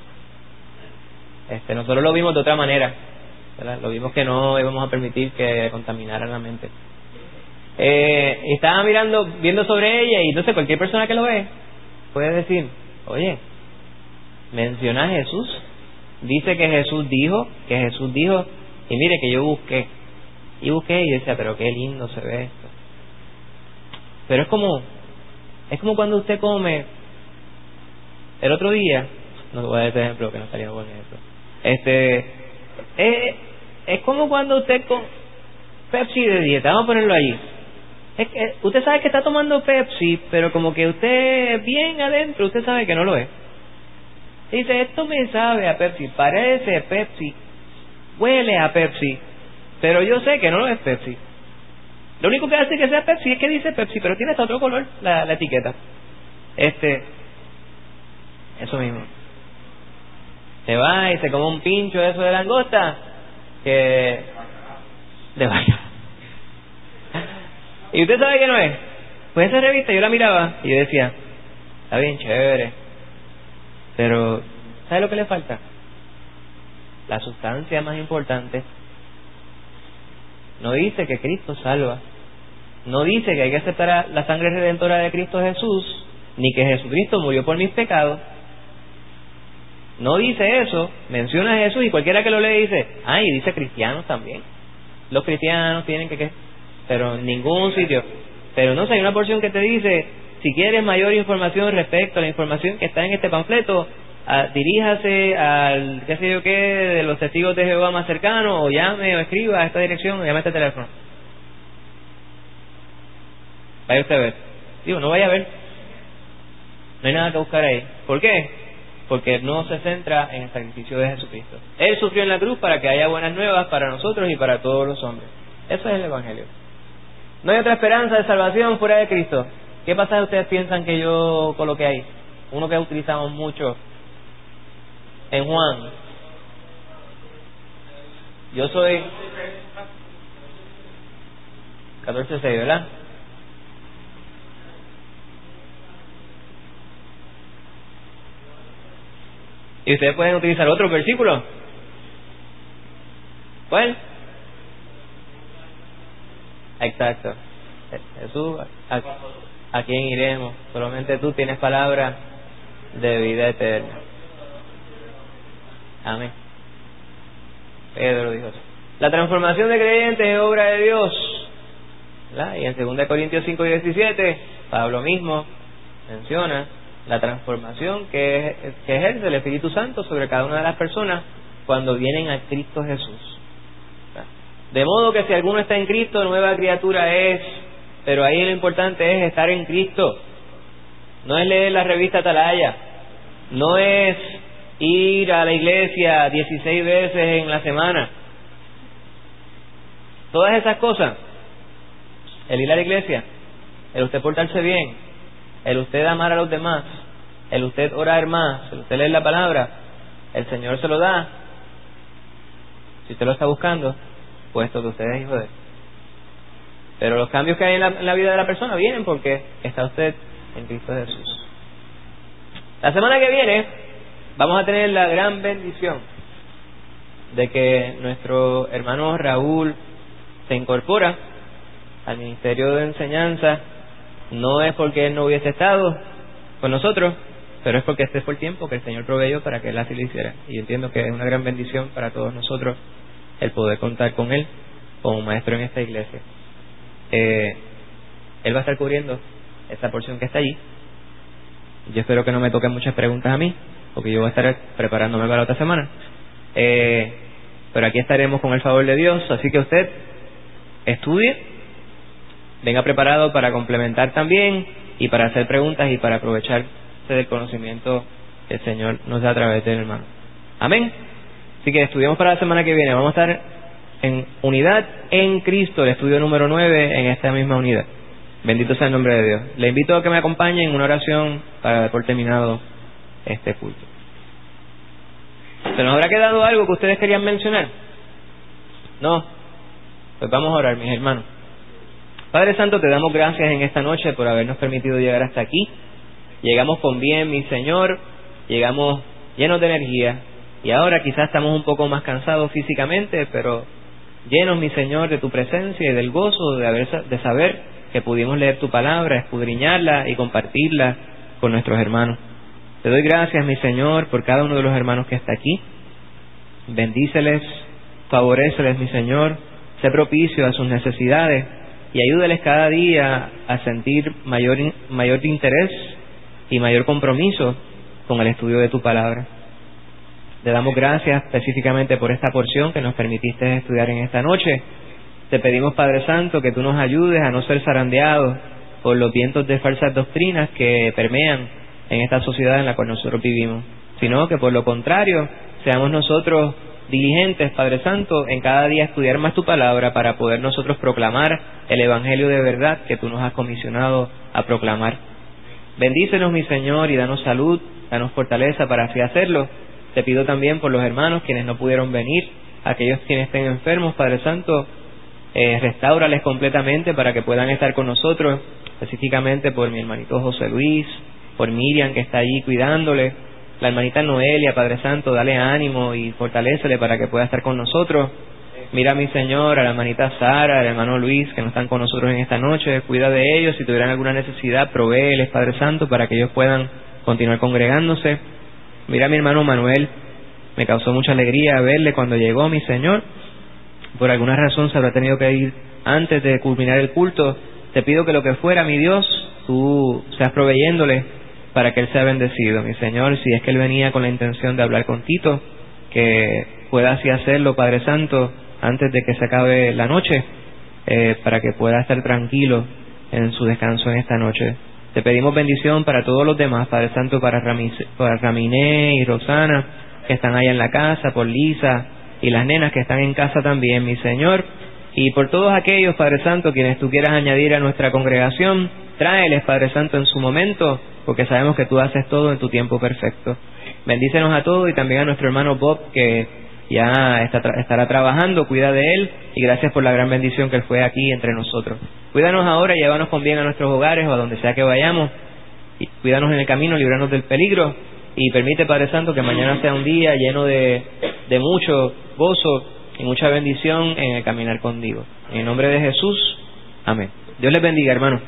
Este, nosotros lo vimos de otra manera, ¿verdad? Lo vimos que no íbamos a permitir que contaminaran la mente. Eh, estaba mirando, viendo sobre ella, y no sé, cualquier persona que lo ve puede decir, oye, menciona a Jesús, dice que Jesús dijo, que Jesús dijo, y mire que yo busqué, y busqué y decía, pero qué lindo se ve esto. Pero es como, es como cuando usted come, el otro día, no voy a dar este ejemplo que no estaría buen ejemplo, este, es, es como cuando usted come Pepsi de dieta, vamos a ponerlo ahí. Es que usted sabe que está tomando Pepsi, pero como que usted bien adentro, usted sabe que no lo es. Dice, esto me sabe a Pepsi, parece Pepsi, huele a Pepsi, pero yo sé que no lo es Pepsi. Lo único que hace que sea Pepsi es que dice Pepsi, pero tiene hasta otro color la, la etiqueta. Este, eso mismo. Se va y se come un pincho de eso de langosta, que de vaya. Y usted sabe que no es. Pues esa revista yo la miraba y yo decía, está bien chévere, pero ¿sabe lo que le falta? La sustancia más importante. No dice que Cristo salva, no dice que hay que aceptar la sangre redentora de Cristo Jesús, ni que Jesucristo murió por mis pecados. No dice eso. Menciona a Jesús y cualquiera que lo lee dice, ay, ah, dice cristianos también. Los cristianos tienen que, que pero en ningún sitio. Pero no sé, hay una porción que te dice, si quieres mayor información respecto a la información que está en este panfleto, a, diríjase al qué sé yo qué de los testigos de Jehová más cercanos, o llame o escriba a esta dirección, o llame a este teléfono. Vaya usted a ver. Digo, no vaya a ver. No hay nada que buscar ahí. ¿Por qué? Porque no se centra en el sacrificio de Jesucristo. Él sufrió en la cruz para que haya buenas nuevas para nosotros y para todos los hombres. Eso es el Evangelio. No hay otra esperanza de salvación fuera de Cristo. ¿Qué pasaje ustedes piensan que yo coloqué ahí? Uno que utilizamos mucho en Juan. Yo soy catorce seis, ¿verdad? Y ustedes pueden utilizar otro versículo. ¿Cuál? Exacto. Jesús, ¿a, ¿a quién iremos? Solamente tú tienes palabra de vida eterna. Amén. Pedro dijo eso. La transformación de creyentes es obra de Dios, ¿verdad? Y en segunda Corintios cinco diecisiete, Pablo mismo menciona la transformación que, que ejerce el Espíritu Santo sobre cada una de las personas cuando vienen a Cristo Jesús. De modo que si alguno está en Cristo, nueva criatura es. Pero ahí lo importante es estar en Cristo. No es leer la revista Atalaya, no es ir a la iglesia dieciséis veces en la semana. Todas esas cosas, el ir a la iglesia, el usted portarse bien, el usted amar a los demás, el usted orar más, el usted leer la palabra, el Señor se lo da. Si usted lo está buscando, puesto que usted es hijo de Él. Pero los cambios que hay en la, en la vida de la persona vienen porque está usted en Cristo Jesús. La semana que viene vamos a tener la gran bendición de que nuestro hermano Raúl se incorpora al ministerio de enseñanza. No es porque él no hubiese estado con nosotros, pero es porque este fue el tiempo que el Señor proveyó para que él así lo hiciera. Y yo entiendo que es una gran bendición para todos nosotros el poder contar con él como maestro en esta iglesia. Eh, él va a estar cubriendo esta porción que está allí. Yo espero que no me toquen muchas preguntas a mí, porque yo voy a estar preparándome para la otra semana. Eh, pero aquí estaremos con el favor de Dios, así que usted estudie, venga preparado para complementar también y para hacer preguntas y para aprovecharse del conocimiento que el Señor nos da a través del hermano. Amén. Así que estudiamos para la semana que viene. Vamos a estar en unidad en Cristo, el estudio número nueve en esta misma unidad. Bendito sea el nombre de Dios. Le invito a que me acompañen en una oración para dar por terminado este culto. ¿Se nos habrá quedado algo que ustedes querían mencionar? ¿No? Pues vamos a orar, mis hermanos. Padre Santo, te damos gracias en esta noche por habernos permitido llegar hasta aquí. Llegamos con bien, mi Señor, llegamos llenos de energía, y ahora quizás estamos un poco más cansados físicamente, pero llenos, mi Señor, de tu presencia y del gozo de, haber, de saber que pudimos leer tu palabra, escudriñarla y compartirla con nuestros hermanos. Te doy gracias, mi Señor, por cada uno de los hermanos que está aquí. Bendíceles, favoréceles, mi Señor, sé propicio a sus necesidades y ayúdales cada día a sentir mayor, mayor interés y mayor compromiso con el estudio de tu palabra. Te damos gracias específicamente por esta porción que nos permitiste estudiar en esta noche. Te pedimos, Padre Santo, que tú nos ayudes a no ser zarandeados por los vientos de falsas doctrinas que permean en esta sociedad en la cual nosotros vivimos, sino que por lo contrario seamos nosotros diligentes, Padre Santo, en cada día estudiar más tu palabra para poder nosotros proclamar el evangelio de verdad que tú nos has comisionado a proclamar. Bendícenos, mi Señor, y danos salud, danos fortaleza para así hacerlo. Te pido también por los hermanos quienes no pudieron venir, aquellos quienes estén enfermos, Padre Santo, eh, restáurales completamente para que puedan estar con nosotros, específicamente por mi hermanito José Luis, por Miriam que está allí cuidándole, la hermanita Noelia, Padre Santo, dale ánimo y fortalécele para que pueda estar con nosotros. Mira, mi Señor, a la hermanita Sara, al hermano Luis, que no están con nosotros en esta noche, cuida de ellos, si tuvieran alguna necesidad, provéeles, Padre Santo, para que ellos puedan continuar congregándose. Mira a mi hermano Manuel, me causó mucha alegría verle cuando llegó, mi Señor, por alguna razón se habrá tenido que ir antes de culminar el culto. Te pido que lo que fuera, mi Dios, tú seas proveyéndole para que él sea bendecido, mi Señor. Si es que él venía con la intención de hablar con Tito, que pueda así hacerlo, Padre Santo, antes de que se acabe la noche, eh, para que pueda estar tranquilo en su descanso en esta noche. Te pedimos bendición para todos los demás, Padre Santo, para, Ramis, para Raminé y Rosana, que están allá en la casa, por Lisa y las nenas que están en casa también, mi Señor, y por todos aquellos, Padre Santo, quienes tú quieras añadir a nuestra congregación, tráeles, Padre Santo, en su momento, porque sabemos que tú haces todo en tu tiempo perfecto. Bendícenos a todos y también a nuestro hermano Bob, que ya está, estará trabajando, cuida de él, y gracias por la gran bendición que él fue aquí entre nosotros. Cuídanos ahora y llévanos con bien a nuestros hogares o a donde sea que vayamos, y cuídanos en el camino, líbranos del peligro, y permite, Padre Santo, que mañana sea un día lleno de, de mucho gozo y mucha bendición en el caminar contigo. En el nombre de Jesús, amén. Dios les bendiga, hermanos.